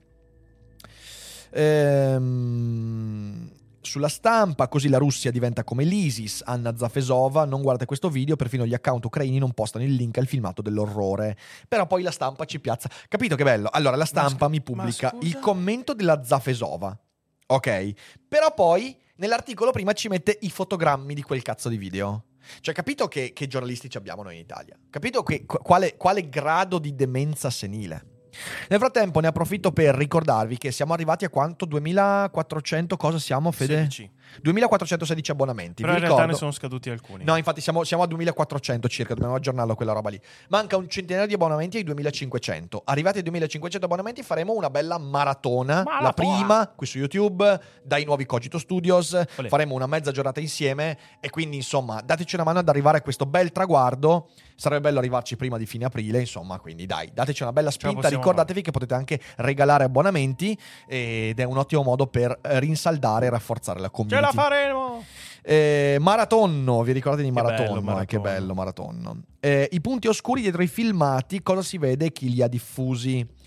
Ehm... Sulla Stampa, così la Russia diventa come l'ISIS, Anna Zafesova, non guardate questo video, perfino gli account ucraini non postano il link al filmato dell'orrore. Però poi la Stampa ci piazza. Capito che bello? Allora la Stampa scu- mi pubblica ma scusa? il commento della Zafesova, ok? Però poi nell'articolo prima ci mette i fotogrammi di quel cazzo di video. Cioè, capito che, che giornalisti ci abbiamo noi in Italia? Capito che, quale, quale grado di demenza senile? Nel frattempo ne approfitto per ricordarvi che siamo arrivati a quanto? duemilaquattrocento cosa siamo, Fede? sedici. duemilaquattrocentosedici abbonamenti. Però Vi in realtà ricordo... ne sono scaduti alcuni. No, infatti siamo, siamo a duemilaquattrocento circa, dobbiamo aggiornarlo quella roba lì. Manca un centinaio di abbonamenti ai duemilacinquecento. Arrivati ai duemilacinquecento abbonamenti faremo una bella maratona, Maratona! la prima qui su YouTube, dai nuovi Cogito Studios. Olè. Faremo una mezza giornata insieme e quindi insomma dateci una mano ad arrivare a questo bel traguardo. Sarebbe bello arrivarci prima di fine aprile, insomma, quindi dai, dateci una bella spinta. possiamo Ricordatevi che potete anche regalare abbonamenti ed è un ottimo modo per eh, rinsaldare e rafforzare la Ce community. la faremo! Eh, Maratonno, vi ricordate di Che bello, Maratonno? Eh, Maratonno. che bello Maratonno. Eh, I punti oscuri dietro i filmati, cosa si vede e chi li ha diffusi?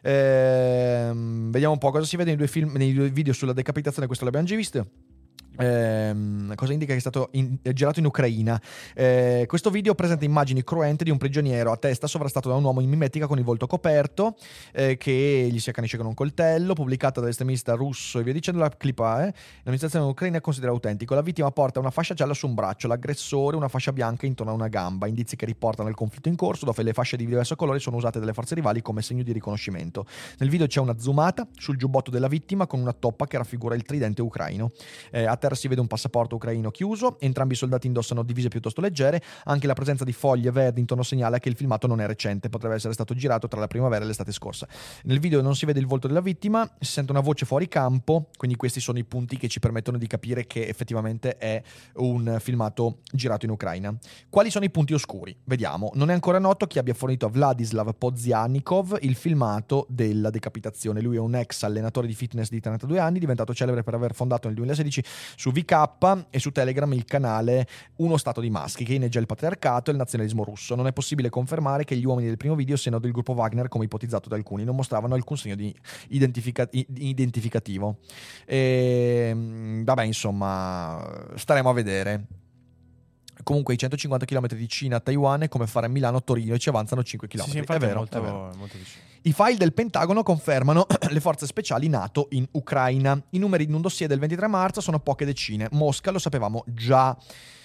Ehm, vediamo un po' cosa si vede nei due film, nei due video sulla decapitazione. Questo l'abbiamo già visto. Eh, cosa indica che è stato in, è girato in Ucraina. Eh, questo video presenta immagini cruente di un prigioniero a testa sovrastato da un uomo in mimetica con il volto coperto, eh, che gli si accanisce con un coltello, pubblicata dall'estremista russo e via dicendo. La clip eh, l'amministrazione ucraina considera autentico. La vittima porta una fascia gialla su un braccio, l'aggressore una fascia bianca intorno a una gamba, indizi che riportano il conflitto in corso, dove le fasce di diverso colore sono usate dalle forze rivali come segno di riconoscimento. Nel video c'è una zoomata sul giubbotto della vittima con una toppa che raffigura il tridente ucraino. Eh, a terra si vede un passaporto ucraino chiuso, entrambi i soldati indossano divise piuttosto leggere, anche la presenza di foglie verdi intorno segnala che il filmato non è recente, potrebbe essere stato girato tra la primavera e l'estate scorsa. Nel video non si vede il volto della vittima, si sente una voce fuori campo, quindi questi sono i punti che ci permettono di capire che effettivamente è un filmato girato in Ucraina. Quali sono i punti oscuri? Vediamo. Non è ancora noto chi abbia fornito a Vladislav Pozianikov il filmato della decapitazione. Lui è un ex allenatore di fitness di trentadue anni, diventato celebre per aver fondato nel duemilasedici su V K e su Telegram il canale Uno Stato di Maschi, che inneggia il patriarcato e il nazionalismo russo. Non è possibile confermare che gli uomini del primo video siano del gruppo Wagner come ipotizzato da alcuni, non mostravano alcun segno di identifica- identificativo. E, vabbè, insomma, staremo a vedere. Comunque i centocinquanta chilometri di Cina a Taiwan è come fare a Milano a Torino e ci avanzano cinque chilometri. Sì, sì, è vero, è molto, è vero. molto vicino. I file del Pentagono confermano le forze speciali NATO in Ucraina. I numeri in un dossier del ventitré marzo sono poche decine. Mosca lo sapevamo già.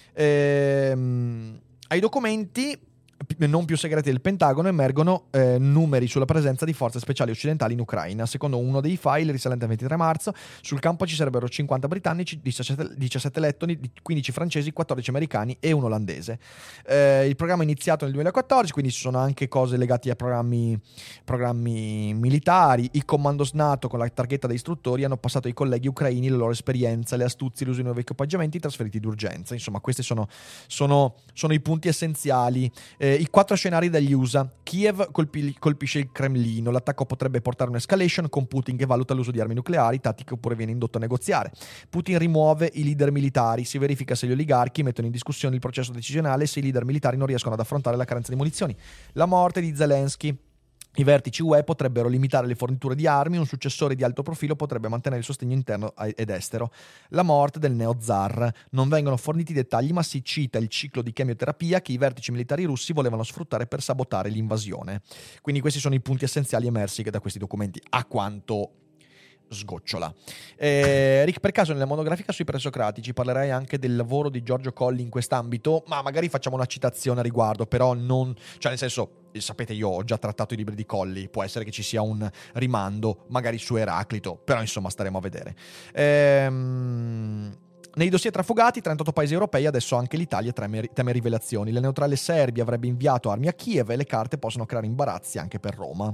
Ehm, ai documenti non più segreti del Pentagono emergono eh, numeri sulla presenza di forze speciali occidentali in Ucraina. Secondo uno dei file risalente al ventitré marzo, sul campo ci sarebbero cinquanta britannici, diciassette lettoni, quindici francesi, quattordici americani e un olandese. Eh, il programma è iniziato nel duemilaquattordici, quindi ci sono anche cose legate a programmi, programmi militari. I commandos NATO con la targhetta da istruttori hanno passato ai colleghi ucraini la loro esperienza, le astuzie, l'uso di nuovi equipaggiamenti trasferiti d'urgenza. Insomma, questi sono, sono, sono i punti essenziali. Eh, I quattro scenari degli U S A. Kiev colpi, colpisce il Cremlino. L'attacco potrebbe portare a un'escalation con Putin che valuta l'uso di armi nucleari, tattica oppure viene indotto a negoziare. Putin rimuove i leader militari. Si verifica se gli oligarchi mettono in discussione il processo decisionale e se i leader militari non riescono ad affrontare la carenza di munizioni. La morte di Zelensky. I vertici U E potrebbero limitare le forniture di armi, un successore di alto profilo potrebbe mantenere il sostegno interno ed estero. La morte del neo-zar. Non vengono forniti dettagli, ma si cita il ciclo di chemioterapia che i vertici militari russi volevano sfruttare per sabotare l'invasione. Quindi questi sono i punti essenziali emersi da questi documenti, a quanto sgocciola. Eh, Rick, per caso nella monografica sui presocratici parlerai anche del lavoro di Giorgio Colli in quest'ambito? Ma magari facciamo una citazione a riguardo, però non... cioè nel senso, sapete, io ho già trattato i libri di Colli, può essere che ci sia un rimando magari su Eraclito, però insomma staremo a vedere. Ehm... Nei dossier trafugati, trentotto paesi europei, adesso anche l'Italia teme, teme rivelazioni. La neutrale Serbia avrebbe inviato armi a Kiev e le carte possono creare imbarazzi anche per Roma.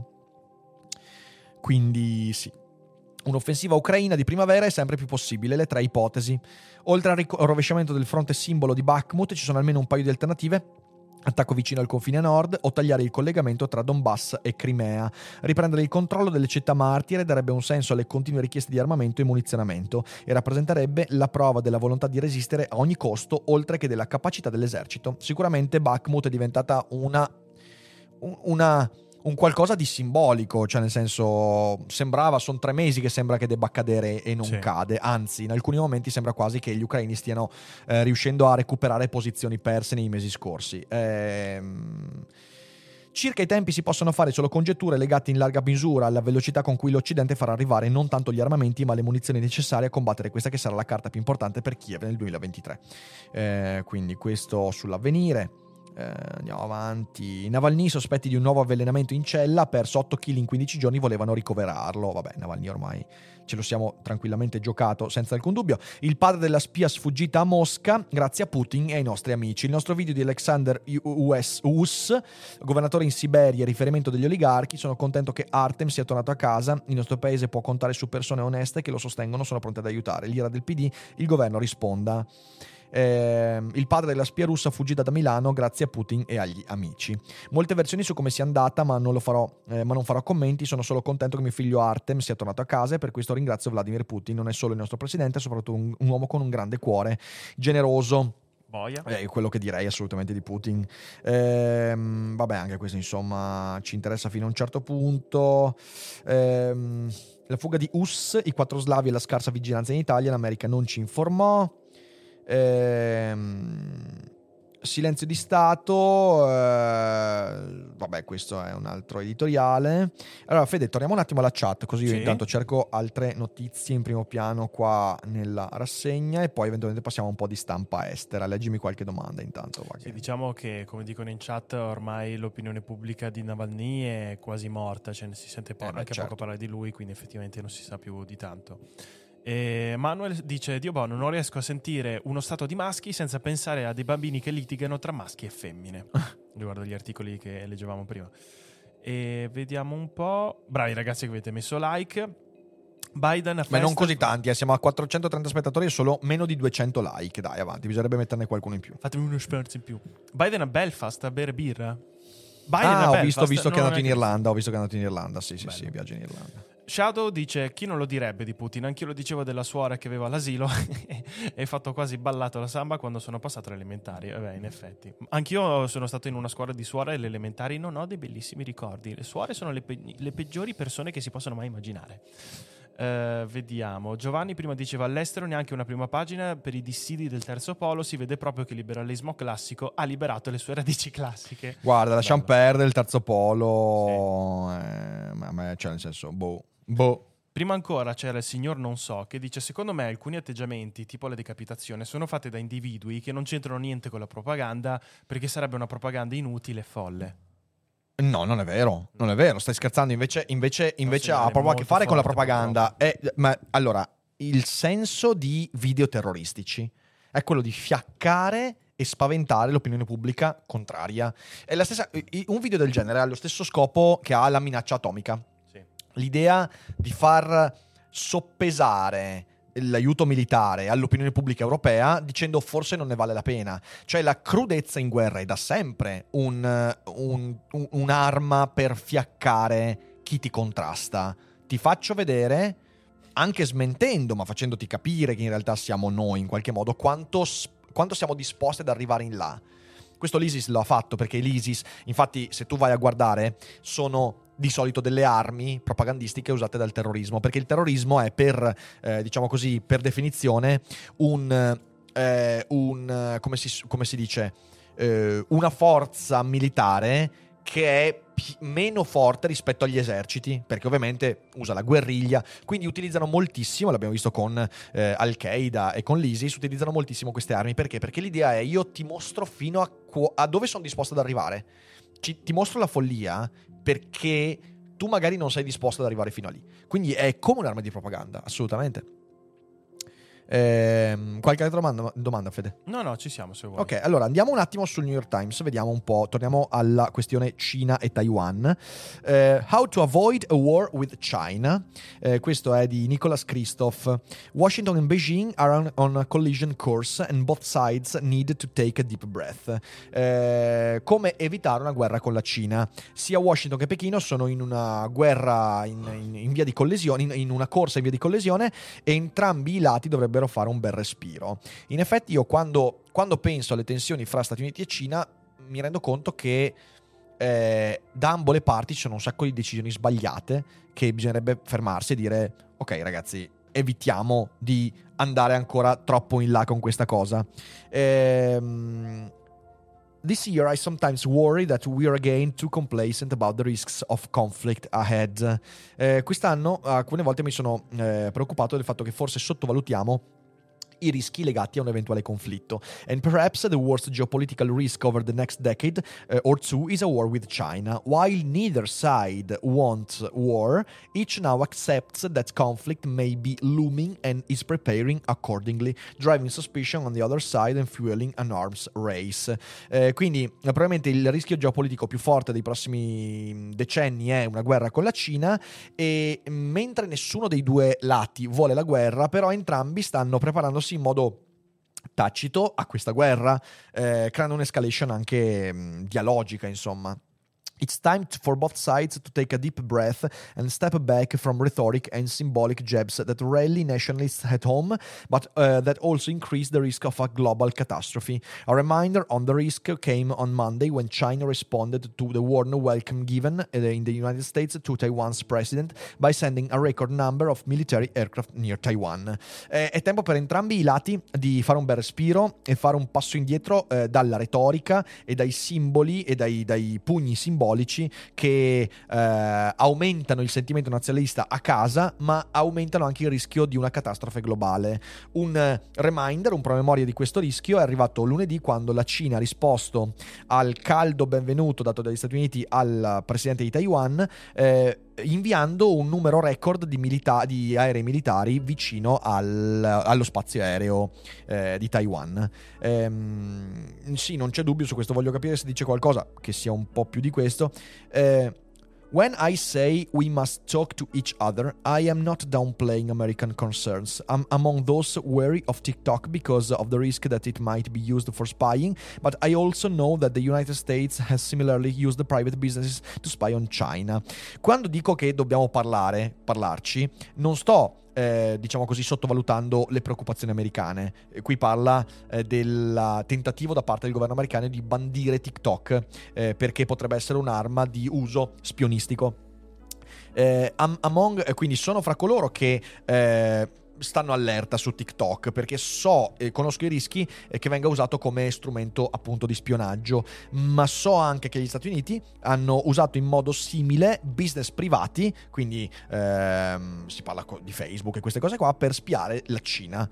Quindi sì. Un'offensiva ucraina di primavera è sempre più possibile, le tre ipotesi. Oltre al rovesciamento del fronte simbolo di Bakhmut ci sono almeno un paio di alternative. Attacco vicino al confine nord o tagliare il collegamento tra Donbass e Crimea. Riprendere il controllo delle città martire darebbe un senso alle continue richieste di armamento e munizionamento e rappresenterebbe la prova della volontà di resistere a ogni costo, oltre che della capacità dell'esercito. Sicuramente Bakhmut è diventata una... una un qualcosa di simbolico, cioè nel senso sembrava, sono tre mesi che sembra che debba cadere e non sì. cade, anzi in alcuni momenti sembra quasi che gli ucraini stiano eh, riuscendo a recuperare posizioni perse nei mesi scorsi. Ehm... Circa i tempi si possono fare solo congetture legate in larga misura alla velocità con cui l'Occidente farà arrivare non tanto gli armamenti ma le munizioni necessarie a combattere questa che sarà la carta più importante per Kiev nel duemilaventitré. Eh, quindi questo sull'avvenire. Eh, andiamo avanti. Navalny sospetti di un nuovo avvelenamento in cella, ha perso otto chili in quindici giorni, volevano ricoverarlo. Vabbè, Navalny ormai ce lo siamo tranquillamente giocato senza alcun dubbio. Il padre della spia sfuggita a Mosca grazie a Putin e ai nostri amici. Il nostro video di Alexander Us, governatore in Siberia e riferimento degli oligarchi. Sono contento che Artem sia tornato a casa. Il nostro paese può contare su persone oneste che lo sostengono, sono pronte ad aiutare. L'ira del P D, il governo risponda. Eh, il padre della spia russa fuggita da Milano grazie a Putin e agli amici. Molte versioni su come sia andata, ma non lo farò, eh, ma non farò commenti. Sono solo contento che mio figlio Artem sia tornato a casa e per questo ringrazio Vladimir Putin. Non è solo il nostro presidente, è soprattutto un, un uomo con un grande cuore, generoso. Boia. È quello che direi assolutamente di Putin. Ehm, vabbè, anche questo insomma ci interessa fino a un certo punto. Ehm, la fuga di U S, i quattro slavi e la scarsa vigilanza in Italia, l'America non ci informò. Ehm, silenzio di Stato, eh, vabbè, questo è un altro editoriale. Allora Fede, torniamo un attimo alla chat, così io Sì. intanto cerco altre notizie in primo piano qua nella rassegna e poi eventualmente passiamo a un po' di stampa estera. Leggimi qualche domanda intanto. Va Sì, che- diciamo che, come dicono in chat, ormai l'opinione pubblica di Navalny è quasi morta, cioè si sente po- Eh beh, anche certo. poco parlare di lui, quindi effettivamente non si sa più di tanto. E Manuel dice: Dio buono, non riesco a sentire uno stato di maschi senza pensare a dei bambini che litigano tra maschi e femmine. Riguardo gli articoli che leggevamo prima. E vediamo un po'. Bravi ragazzi che avete messo like. Biden a Ma non festa- così tanti, eh, siamo a quattrocentotrenta spettatori e solo meno di duecento like. Dai, avanti, bisognerebbe metterne qualcuno in più. Fatemi uno sforzo in più. Biden a Belfast a bere birra. Biden Ah, a ho Belfast, visto, visto che è non andato in che- Irlanda. Ho visto che è andato in Irlanda. Sì, sì, Bello. sì, viaggio in Irlanda. Shadow dice: chi non lo direbbe di Putin? Anch'io lo dicevo della suora che aveva l'asilo e ho fatto quasi ballato la samba quando sono passato alle elementari. Vabbè, in effetti. Anch'io sono stato in una scuola di suore alle elementari, non ho dei bellissimi ricordi. Le suore sono le, pe- le peggiori persone che si possono mai immaginare. Eh, vediamo. Giovanni prima diceva: all'estero neanche una prima pagina per i dissidi del terzo polo, si vede proprio che il liberalismo classico ha liberato le sue radici classiche. Guarda, lasciamo Bello. perdere il terzo polo. Eh, ma a me, cioè, nel senso, boh. Boh. Prima ancora c'era il signor Non So che dice: secondo me alcuni atteggiamenti, tipo la decapitazione, sono fatti da individui che non c'entrano niente con la propaganda, perché sarebbe una propaganda inutile e folle. No, non è vero, non è vero, stai scherzando. Invece, invece, invece ha segnale proprio a che molto fare con la forte, propaganda. È- ma allora, il senso di video terroristici è quello di fiaccare e spaventare l'opinione pubblica contraria. È la stessa, i- un video del genere ha lo stesso scopo che ha la minaccia atomica. Sì. L'idea di far soppesare l'aiuto militare all'opinione pubblica europea dicendo forse non ne vale la pena. Cioè la crudezza in guerra è da sempre un, un- un- un'arma per fiaccare chi ti contrasta. Ti faccio vedere, anche smentendo ma facendoti capire che in realtà siamo noi in qualche modo, quanto, s- quanto siamo disposti ad arrivare in là. Questo l'ISIS lo ha fatto perché l'ISIS, infatti se tu vai a guardare, sono di solito delle armi propagandistiche usate dal terrorismo, perché il terrorismo è per, eh, diciamo così, per definizione un, eh, un come, si, come si dice, eh, una forza militare che è pi- meno forte rispetto agli eserciti, perché ovviamente usa la guerriglia, quindi utilizzano moltissimo, l'abbiamo visto con eh, Al-Qaeda e con l'ISIS, utilizzano moltissimo queste armi, perché? Perché l'idea è: io ti mostro fino a, qu- a dove sono disposto ad arrivare, Ci- ti mostro la follia perché tu magari non sei disposto ad arrivare fino a lì, quindi è come un'arma di propaganda, assolutamente. Ehm, qualche altra domanda, domanda Fede? No, no, ci siamo se vuoi. Ok, allora andiamo un attimo sul New York Times, vediamo un po', torniamo alla questione Cina e Taiwan. Eh, How to avoid a war with China. Eh, questo è di Nicholas Christoph. Washington and Beijing are on, on a collision course and both sides need to take a deep breath. Eh, come evitare una guerra con la Cina. Sia Washington che Pechino sono in una guerra in, in, in via di collisione, in, in una corsa in via di collisione, e entrambi i lati dovrebbero fare un bel respiro. In effetti io quando, quando penso alle tensioni fra Stati Uniti e Cina mi rendo conto che eh, da ambo le parti ci sono un sacco di decisioni sbagliate che bisognerebbe fermarsi e dire: ok ragazzi, evitiamo di andare ancora troppo in là con questa cosa. Ehm This year I sometimes worry that we are again too complacent about the risks of conflict ahead. Eh, quest'anno alcune volte mi sono eh, preoccupato del fatto che forse sottovalutiamo i rischi legati a un eventuale conflitto. And perhaps the worst geopolitical risk over the next decade uh, or two is a war with China. While neither side wants war, each now accepts that conflict may be looming and is preparing accordingly, driving suspicion on the other side and fueling an arms race. Eh, quindi probabilmente il rischio geopolitico più forte dei prossimi decenni è una guerra con la Cina, e mentre nessuno dei due lati vuole la guerra, però entrambi stanno preparandosi in modo tacito a questa guerra, eh, creando un'escalation anche mh, dialogica, insomma. It's time to, for both sides to take a deep breath and step back from rhetoric and symbolic jabs that rally nationalists at home, but uh, that also increase the risk of a global catastrophe. A reminder on the risk came on Monday when China responded to the warm welcome given uh, in the United States to Taiwan's president by sending a record number of military aircraft near Taiwan. Eh, è tempo per entrambi i lati di fare un bel respiro e fare un passo indietro eh, dalla retorica e dai simboli e dai, dai pugni simbolici che eh, aumentano il sentimento nazionalista a casa, ma aumentano anche il rischio di una catastrofe globale. Un reminder, un promemoria di questo rischio è arrivato lunedì quando la Cina ha risposto al caldo benvenuto dato dagli Stati Uniti al presidente di Taiwan, eh, inviando un numero record di, milita- di aerei militari vicino al, allo spazio aereo eh, di Taiwan. Ehm, sì, non c'è dubbio su questo, voglio capire se dice qualcosa che sia un po' più di questo. Eh, When I say we must talk to each other, I am not downplaying American concerns. I'm among those wary of TikTok because of the risk that it might be used for spying, but I also know that the United States has similarly used the private businesses to spy on China. Quando dico che dobbiamo parlare, parlarci, non sto Eh, diciamo così, sottovalutando le preoccupazioni americane. Eh, qui parla eh, del tentativo da parte del governo americano di bandire TikTok eh, perché potrebbe essere un'arma di uso spionistico. Eh, am- among, eh, quindi sono fra coloro che eh, stanno allerta su TikTok perché so e eh, conosco i rischi eh, che venga usato come strumento appunto di spionaggio, ma so anche che gli Stati Uniti hanno usato in modo simile business privati, quindi ehm, si parla di Facebook e queste cose qua, per spiare la Cina.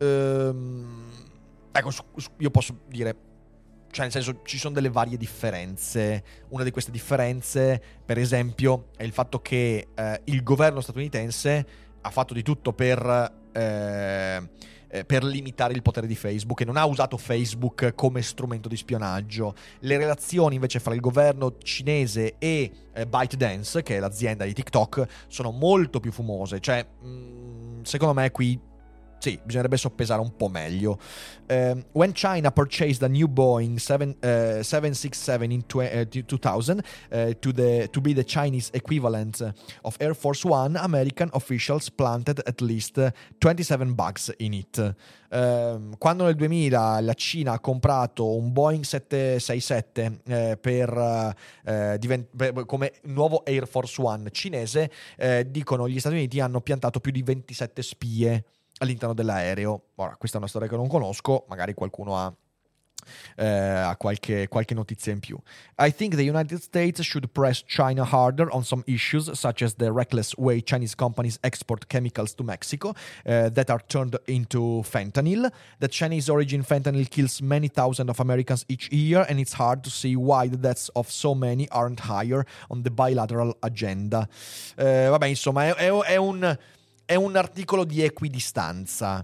Ehm, ecco, io posso dire, cioè nel senso, ci sono delle varie differenze. Una di queste differenze, per esempio, è il fatto che eh, il governo statunitense ha fatto di tutto per, eh, eh, per limitare il potere di Facebook e non ha usato Facebook come strumento di spionaggio. Le relazioni invece fra il governo cinese e eh, ByteDance, che è l'azienda di TikTok, sono molto più fumose. Cioè, mh, secondo me qui sì, bisognerebbe soppesare un po' meglio. Um, when China purchased a new Boeing seven, uh, seven sixty-seven in tw- uh, two thousand uh, to, the, to be the Chinese equivalent of Air Force One, American officials planted at least twenty-seven bugs in it. Um, quando nel duemila la Cina ha comprato un Boeing sette sessantasette eh, per, uh, divent- per, come nuovo Air Force One cinese, eh, dicono gli Stati Uniti hanno piantato più di ventisette spie all'interno dell'aereo. Ora, questa è una storia che non conosco, magari qualcuno ha, eh, ha qualche, qualche notizia in più. I think the United States should press China harder on some issues, such as the reckless way Chinese companies export chemicals to Mexico uh, that are turned into fentanyl. The Chinese origin fentanyl kills many thousands of Americans each year, and it's hard to see why the deaths of so many aren't higher on the bilateral agenda. Uh, vabbè, insomma, è, è, è un... È un articolo di equidistanza.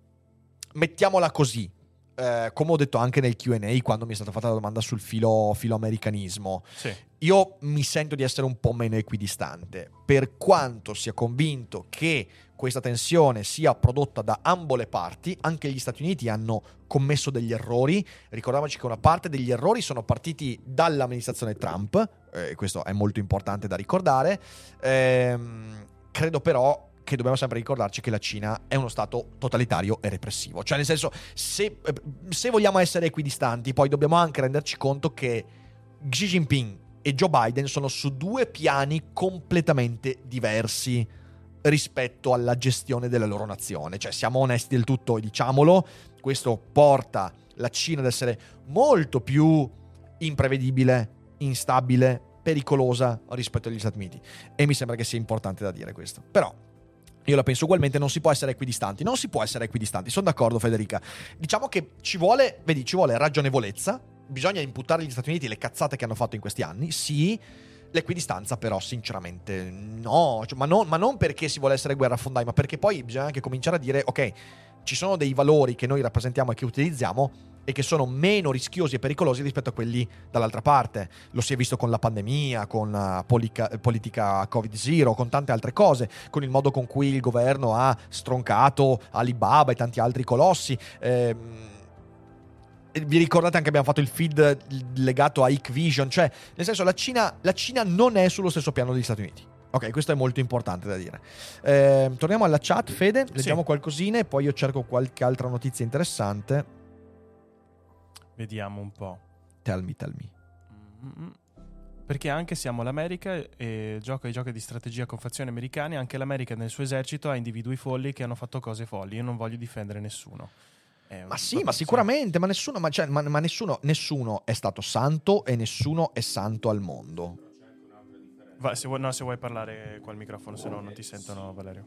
Mettiamola così. Eh, come ho detto anche nel Q and A quando mi è stata fatta la domanda sul filo, filo americanismo. Sì. Io mi sento di essere un po' meno equidistante. Per quanto sia convinto che questa tensione sia prodotta da ambo le parti, anche gli Stati Uniti hanno commesso degli errori. Ricordiamoci che una parte degli errori sono partiti dall'amministrazione Trump. Eh, questo è molto importante da ricordare. Ehm, credo però che dobbiamo sempre ricordarci che la Cina è uno stato totalitario e repressivo. Cioè, nel senso, se, se vogliamo essere equidistanti, poi dobbiamo anche renderci conto che Xi Jinping e Joe Biden sono su due piani completamente diversi rispetto alla gestione della loro nazione. Cioè, siamo onesti del tutto e diciamolo, questo porta la Cina ad essere molto più imprevedibile, instabile, pericolosa rispetto agli Stati Uniti. E mi sembra che sia importante da dire questo. Però io la penso ugualmente, non si può essere equidistanti, non si può essere equidistanti, sono d'accordo Federica. Diciamo che ci vuole, vedi, ci vuole ragionevolezza, bisogna imputare agli Stati Uniti le cazzate che hanno fatto in questi anni, sì, l'equidistanza però sinceramente no, cioè, ma, non, ma non perché si vuole essere guerrafondai, ma perché poi bisogna anche cominciare a dire, ok, ci sono dei valori che noi rappresentiamo e che utilizziamo e che sono meno rischiosi e pericolosi rispetto a quelli dall'altra parte. Lo si è visto con la pandemia, con la politica, politica Covid zero, con tante altre cose, con il modo con cui il governo ha stroncato Alibaba e tanti altri colossi. Ehm, vi ricordate anche abbiamo fatto il feed legato a Hikvision, cioè nel senso la Cina, la Cina non è sullo stesso piano degli Stati Uniti. Ok, questo è molto importante da dire. Eh, torniamo alla chat, Fede, leggiamo sì. qualcosina e poi io cerco qualche altra notizia interessante. Vediamo un po'. Tell me, tell me. Mm-hmm. Perché anche siamo l'America e gioca ai giochi di strategia con fazioni americane, anche l'America nel suo esercito ha individui folli che hanno fatto cose folli. Io non voglio difendere nessuno. Eh, Ma sì, ma sicuramente, ma nessuno, ma, cioè, ma, ma nessuno, nessuno è stato santo e nessuno è santo al mondo. Va, se vuoi, no, se vuoi parlare qua al microfono, se no non ti sentono, Valerio.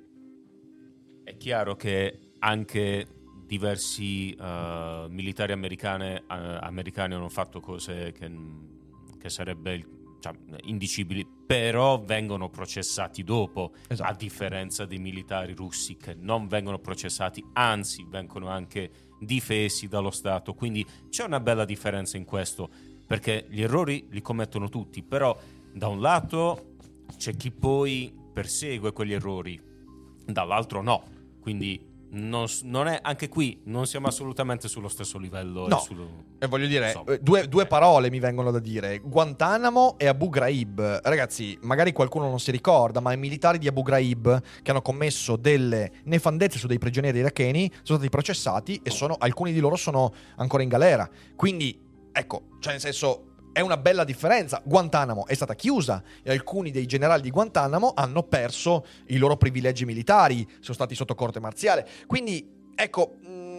È chiaro che anche diversi uh, militari americane, uh, americani hanno fatto cose che, che sarebbe cioè, indicibili, però vengono processati dopo, esatto. A differenza dei militari russi che non vengono processati, anzi vengono anche difesi dallo Stato. Quindi c'è una bella differenza in questo, perché gli errori li commettono tutti, però da un lato c'è chi poi persegue quegli errori, dall'altro no, quindi non, non è, anche qui non siamo assolutamente sullo stesso livello. No, e sullo, e voglio dire, insomma, due, due parole mi vengono da dire: Guantanamo e Abu Ghraib. Ragazzi, magari qualcuno non si ricorda, ma i militari di Abu Ghraib che hanno commesso delle nefandezze su dei prigionieri iracheni sono stati processati e sono, alcuni di loro sono ancora in galera. Quindi, ecco, cioè nel senso, è una bella differenza. Guantanamo è stata chiusa e alcuni dei generali di Guantanamo hanno perso i loro privilegi militari, sono stati sotto corte marziale. Quindi, ecco,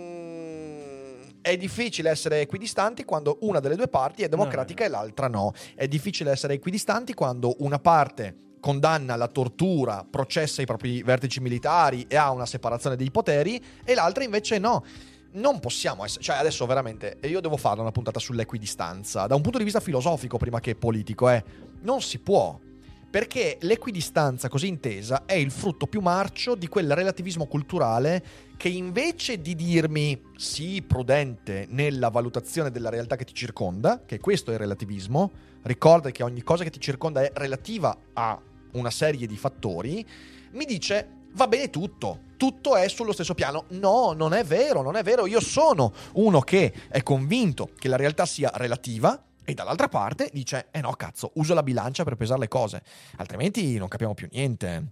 mh, è difficile essere equidistanti quando una delle due parti è democratica no, no. e l'altra no. È difficile essere equidistanti quando una parte condanna la tortura, processa i propri vertici militari e ha una separazione dei poteri e l'altra invece no. Non possiamo essere, cioè adesso veramente io devo fare una puntata sull'equidistanza da un punto di vista filosofico prima che politico, eh. Non si può, perché l'equidistanza così intesa è il frutto più marcio di quel relativismo culturale che invece di dirmi sii prudente nella valutazione della realtà che ti circonda, che questo è il relativismo, ricorda che ogni cosa che ti circonda è relativa a una serie di fattori, mi dice va bene tutto, tutto è sullo stesso piano. No, non è vero, non è vero. Io sono uno che è convinto che la realtà sia relativa e dall'altra parte dice, eh no cazzo, uso la bilancia per pesare le cose, altrimenti non capiamo più niente.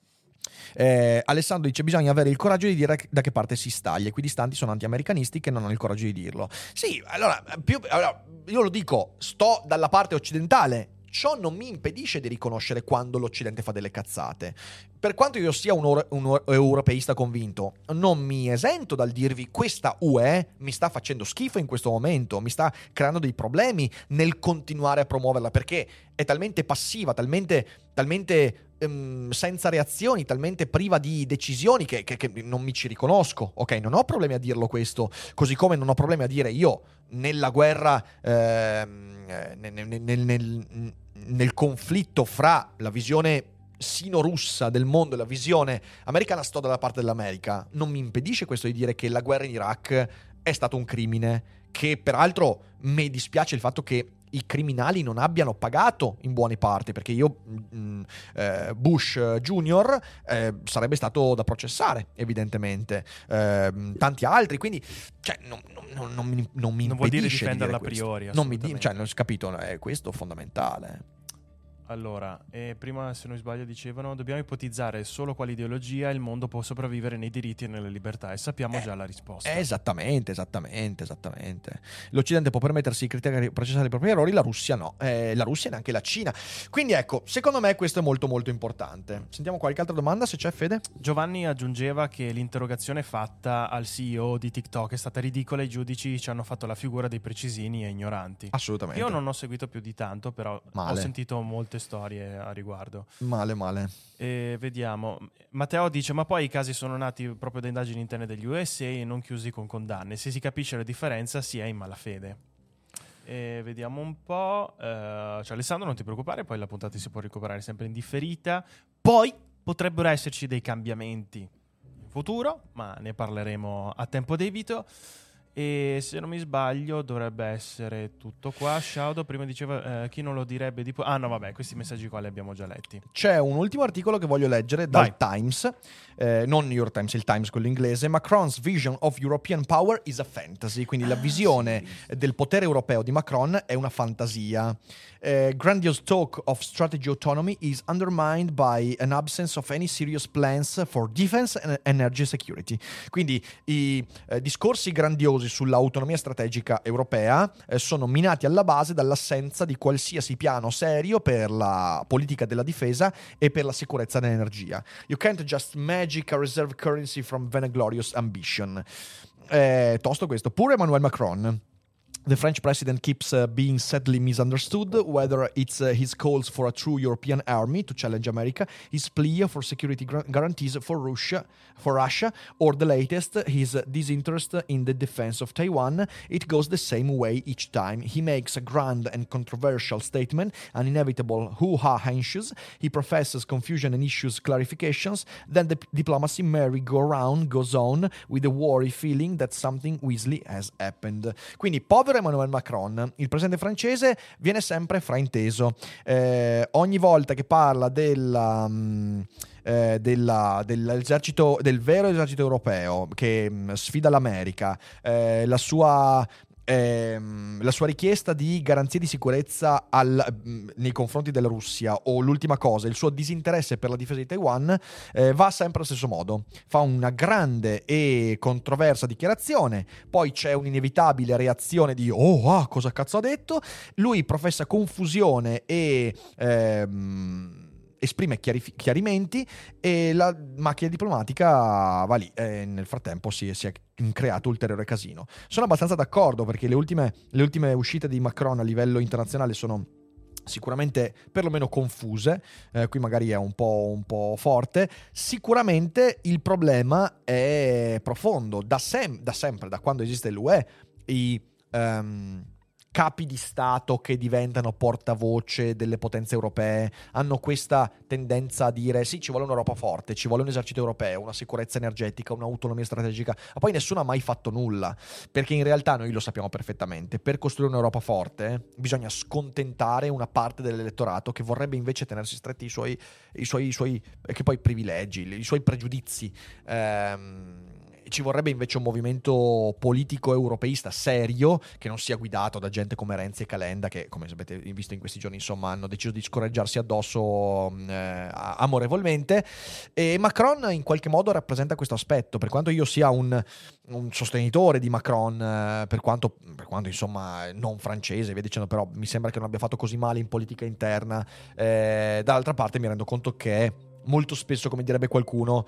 Eh, Alessandro dice bisogna avere il coraggio di dire da che parte si sta. Gli equidistanti sono anti-americanisti che non hanno il coraggio di dirlo. Sì, allora, più, allora io lo dico, sto dalla parte occidentale. Ciò non mi impedisce di riconoscere quando l'Occidente fa delle cazzate. Per quanto io sia un, oro- un europeista convinto, non mi esento dal dirvi questa U E mi sta facendo schifo in questo momento, mi sta creando dei problemi nel continuare a promuoverla, perché è talmente passiva, talmente, talmente um, senza reazioni, talmente priva di decisioni che, che, che non mi ci riconosco. Ok, non ho problemi a dirlo questo, così come non ho problemi a dire io nella guerra, eh, nel, nel, nel, nel conflitto fra la visione sino-russa del mondo e la visione americana sto dalla parte dell'America. Non mi impedisce questo di dire che la guerra in Iraq è stato un crimine, che peraltro mi dispiace il fatto che i criminali non abbiano pagato in buone parti, perché io mh, eh, Bush Junior eh, sarebbe stato da processare evidentemente, eh, tanti altri, quindi cioè, non, non, non, mi, non mi non vuol dire impedisce difenderla di a priori, non mi di, cioè, non ho capito, è questo fondamentale. Allora, eh, prima se non sbaglio dicevano dobbiamo ipotizzare solo quale ideologia il mondo può sopravvivere nei diritti e nelle libertà, e sappiamo eh, già la risposta. Esattamente, esattamente, esattamente. L'Occidente può permettersi di criticare e processare i propri errori, la Russia no, eh, la Russia e neanche la Cina. Quindi ecco, secondo me questo è molto molto importante. Sentiamo qualche altra domanda, se c'è, Fede. Giovanni aggiungeva che l'interrogazione fatta al C E O di TikTok è stata ridicola, i giudici ci hanno fatto la figura dei precisini e ignoranti. Assolutamente. Io non ho seguito più di tanto, però male. Ho sentito molte storie a riguardo. Male, male. E vediamo. Matteo dice: ma poi i casi sono nati proprio da indagini interne degli U S A e non chiusi con condanne. Se si capisce la differenza si è in malafede. E vediamo un po'. Uh, cioè, Alessandro, non ti preoccupare, poi la puntata si può recuperare sempre in differita. Poi potrebbero esserci dei cambiamenti in futuro, ma ne parleremo a tempo debito. E se non mi sbaglio dovrebbe essere tutto qua. Shaudo prima diceva eh, chi non lo direbbe di... Ah no vabbè, questi messaggi qua li abbiamo già letti. C'è un ultimo articolo che voglio leggere dal Vai. Times, eh, non New York Times, il Times quello inglese. Macron's vision of European power is a fantasy, quindi la visione del potere europeo di Macron è una fantasia. Eh, grandiose talk of strategy autonomy is undermined by an absence of any serious plans for defense and energy security. Quindi i eh, discorsi grandiosi sull'autonomia strategica europea eh, sono minati alla base dall'assenza di qualsiasi piano serio per la politica della difesa e per la sicurezza dell'energia. You can't just magic a reserve currency from vanaglorious ambition. Eh, tosto questo. Pure Emmanuel Macron. The French president keeps uh, being sadly misunderstood, whether it's uh, his calls for a true European army to challenge America, his plea for security gu- guarantees for Russia, for Russia, or the latest, his disinterest in the defense of Taiwan. It goes the same way each time. He makes a grand and controversial statement, an inevitable hoo-ha ensues. He professes confusion and issues clarifications. Then the p- diplomacy merry-go-round goes on with a worry feeling that something Weasley has happened. Quindi, povero Emmanuel Macron, il presidente francese viene sempre frainteso. Eh, ogni volta che parla della, um, eh, della, dell'esercito, del vero esercito europeo che um, sfida l'America, eh, la sua Ehm, la sua richiesta di garanzie di sicurezza al, mh, nei confronti della Russia, o l'ultima cosa, il suo disinteresse per la difesa di Taiwan, eh, va sempre allo stesso modo. Fa una grande e controversa dichiarazione, poi c'è un'inevitabile reazione di oh, ah, cosa cazzo ha detto? Lui professa confusione e ehm, esprime chiarif- chiarimenti e la macchina diplomatica va lì e nel frattempo si, si è creato ulteriore casino. Sono abbastanza d'accordo perché le ultime, le ultime uscite di Macron a livello internazionale sono sicuramente perlomeno confuse, eh, qui magari è un po', un po' forte. Sicuramente il problema è profondo, da, sem- da sempre, da quando esiste l'U E, i um, capi di Stato che diventano portavoce delle potenze europee hanno questa tendenza a dire sì, ci vuole un'Europa forte, ci vuole un esercito europeo, una sicurezza energetica, un'autonomia strategica, ma poi nessuno ha mai fatto nulla, perché in realtà noi lo sappiamo perfettamente, per costruire un'Europa forte eh, bisogna scontentare una parte dell'elettorato che vorrebbe invece tenersi stretti i suoi, i suoi, i suoi che poi privilegi, i suoi pregiudizi. ehm Ci vorrebbe invece un movimento politico europeista serio, che non sia guidato da gente come Renzi e Calenda, che come avete visto in questi giorni insomma hanno deciso di scorreggiarsi addosso eh, amorevolmente. E Macron in qualche modo rappresenta questo aspetto, per quanto io sia un, un sostenitore di Macron, eh, per quanto, per quanto insomma non francese, via dicendo, però mi sembra che non abbia fatto così male in politica interna. Eh, dall'altra parte mi rendo conto che molto spesso, come direbbe qualcuno,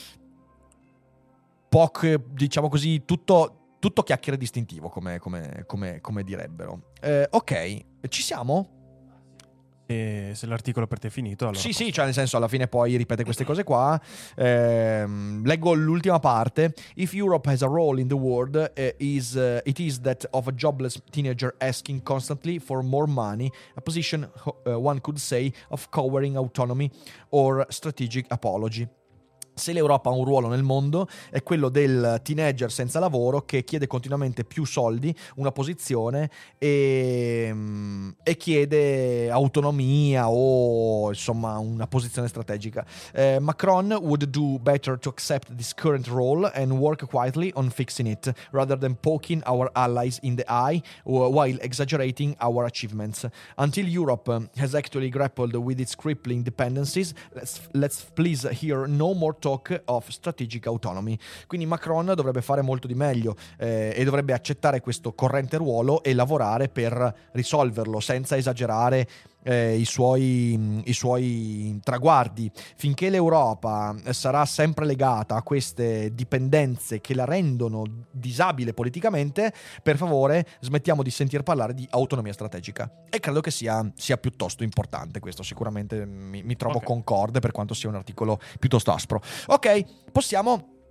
poco, diciamo così, tutto, tutto chiacchiere distintivo, come, come, come, come direbbero. Eh, ok, ci siamo? E se l'articolo per te è finito, allora Sì, posso. sì, cioè nel senso alla fine poi ripete queste cose qua. Ehm, leggo l'ultima parte. If Europe has a role in the world, uh, is, uh, it is that of a jobless teenager asking constantly for more money, a position uh, one could say of cowering autonomy or strategic apology. Se l'Europa ha un ruolo nel mondo è quello del teenager senza lavoro che chiede continuamente più soldi, una posizione e, e chiede autonomia o insomma una posizione strategica. Eh, Macron would do better to accept this current role and work quietly on fixing it rather than poking our allies in the eye while exaggerating our achievements. Until Europe has actually grappled with its crippling dependencies, let's, let's please hear no more talk of strategic autonomy. Quindi Macron dovrebbe fare molto di meglio eh, e dovrebbe accettare questo corrente ruolo e lavorare per risolverlo senza esagerare eh, i suoi, i suoi traguardi. Finché l'Europa sarà sempre legata a queste dipendenze che la rendono disabile politicamente, per favore smettiamo di sentir parlare di autonomia strategica, e credo che sia, sia piuttosto importante questo. Sicuramente mi, mi trovo Okay. concorde, per quanto sia un articolo piuttosto aspro. Ok, possiamo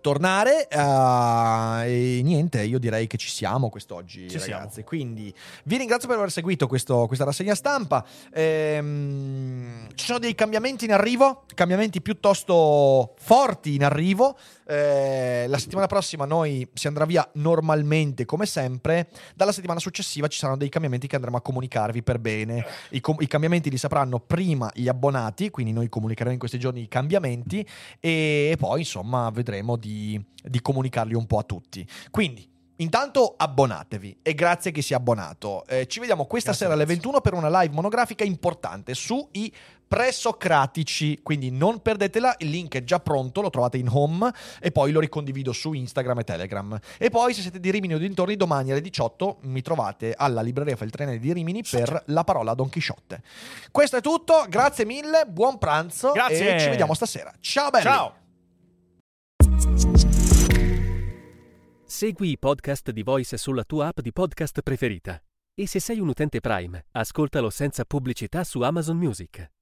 tornare uh, e niente, io direi che ci siamo quest'oggi, Ci ragazzi. siamo. Quindi vi ringrazio per aver seguito questo, questa rassegna stampa. Ehm, ci sono dei cambiamenti in arrivo, cambiamenti piuttosto forti in arrivo. Eh, la settimana prossima noi si andrà via normalmente come sempre. Dalla settimana successiva ci saranno dei cambiamenti che andremo a comunicarvi per bene. I, com- i cambiamenti li sapranno prima gli abbonati, quindi noi comunicheremo in questi giorni i cambiamenti e, e poi insomma vedremo di, di comunicarli un po' a tutti. Quindi intanto abbonatevi e grazie che sia abbonato. Eh, ci vediamo questa Grazie, sera alle ragazzi. ventuno per una live monografica importante sui presocratici, quindi non perdetela, il link è già pronto, lo trovate in home e poi lo ricondivido su Instagram e Telegram. E poi se siete di Rimini o dintorni, domani alle diciotto mi trovate alla libreria Feltrinelli di Rimini per la parola Don Chisciotte. Questo è tutto, grazie mille, buon pranzo. Grazie. E ci vediamo stasera. Ciao belli. Ciao! Segui i podcast di Voice sulla tua app di podcast preferita. E se sei un utente Prime, ascoltalo senza pubblicità su Amazon Music.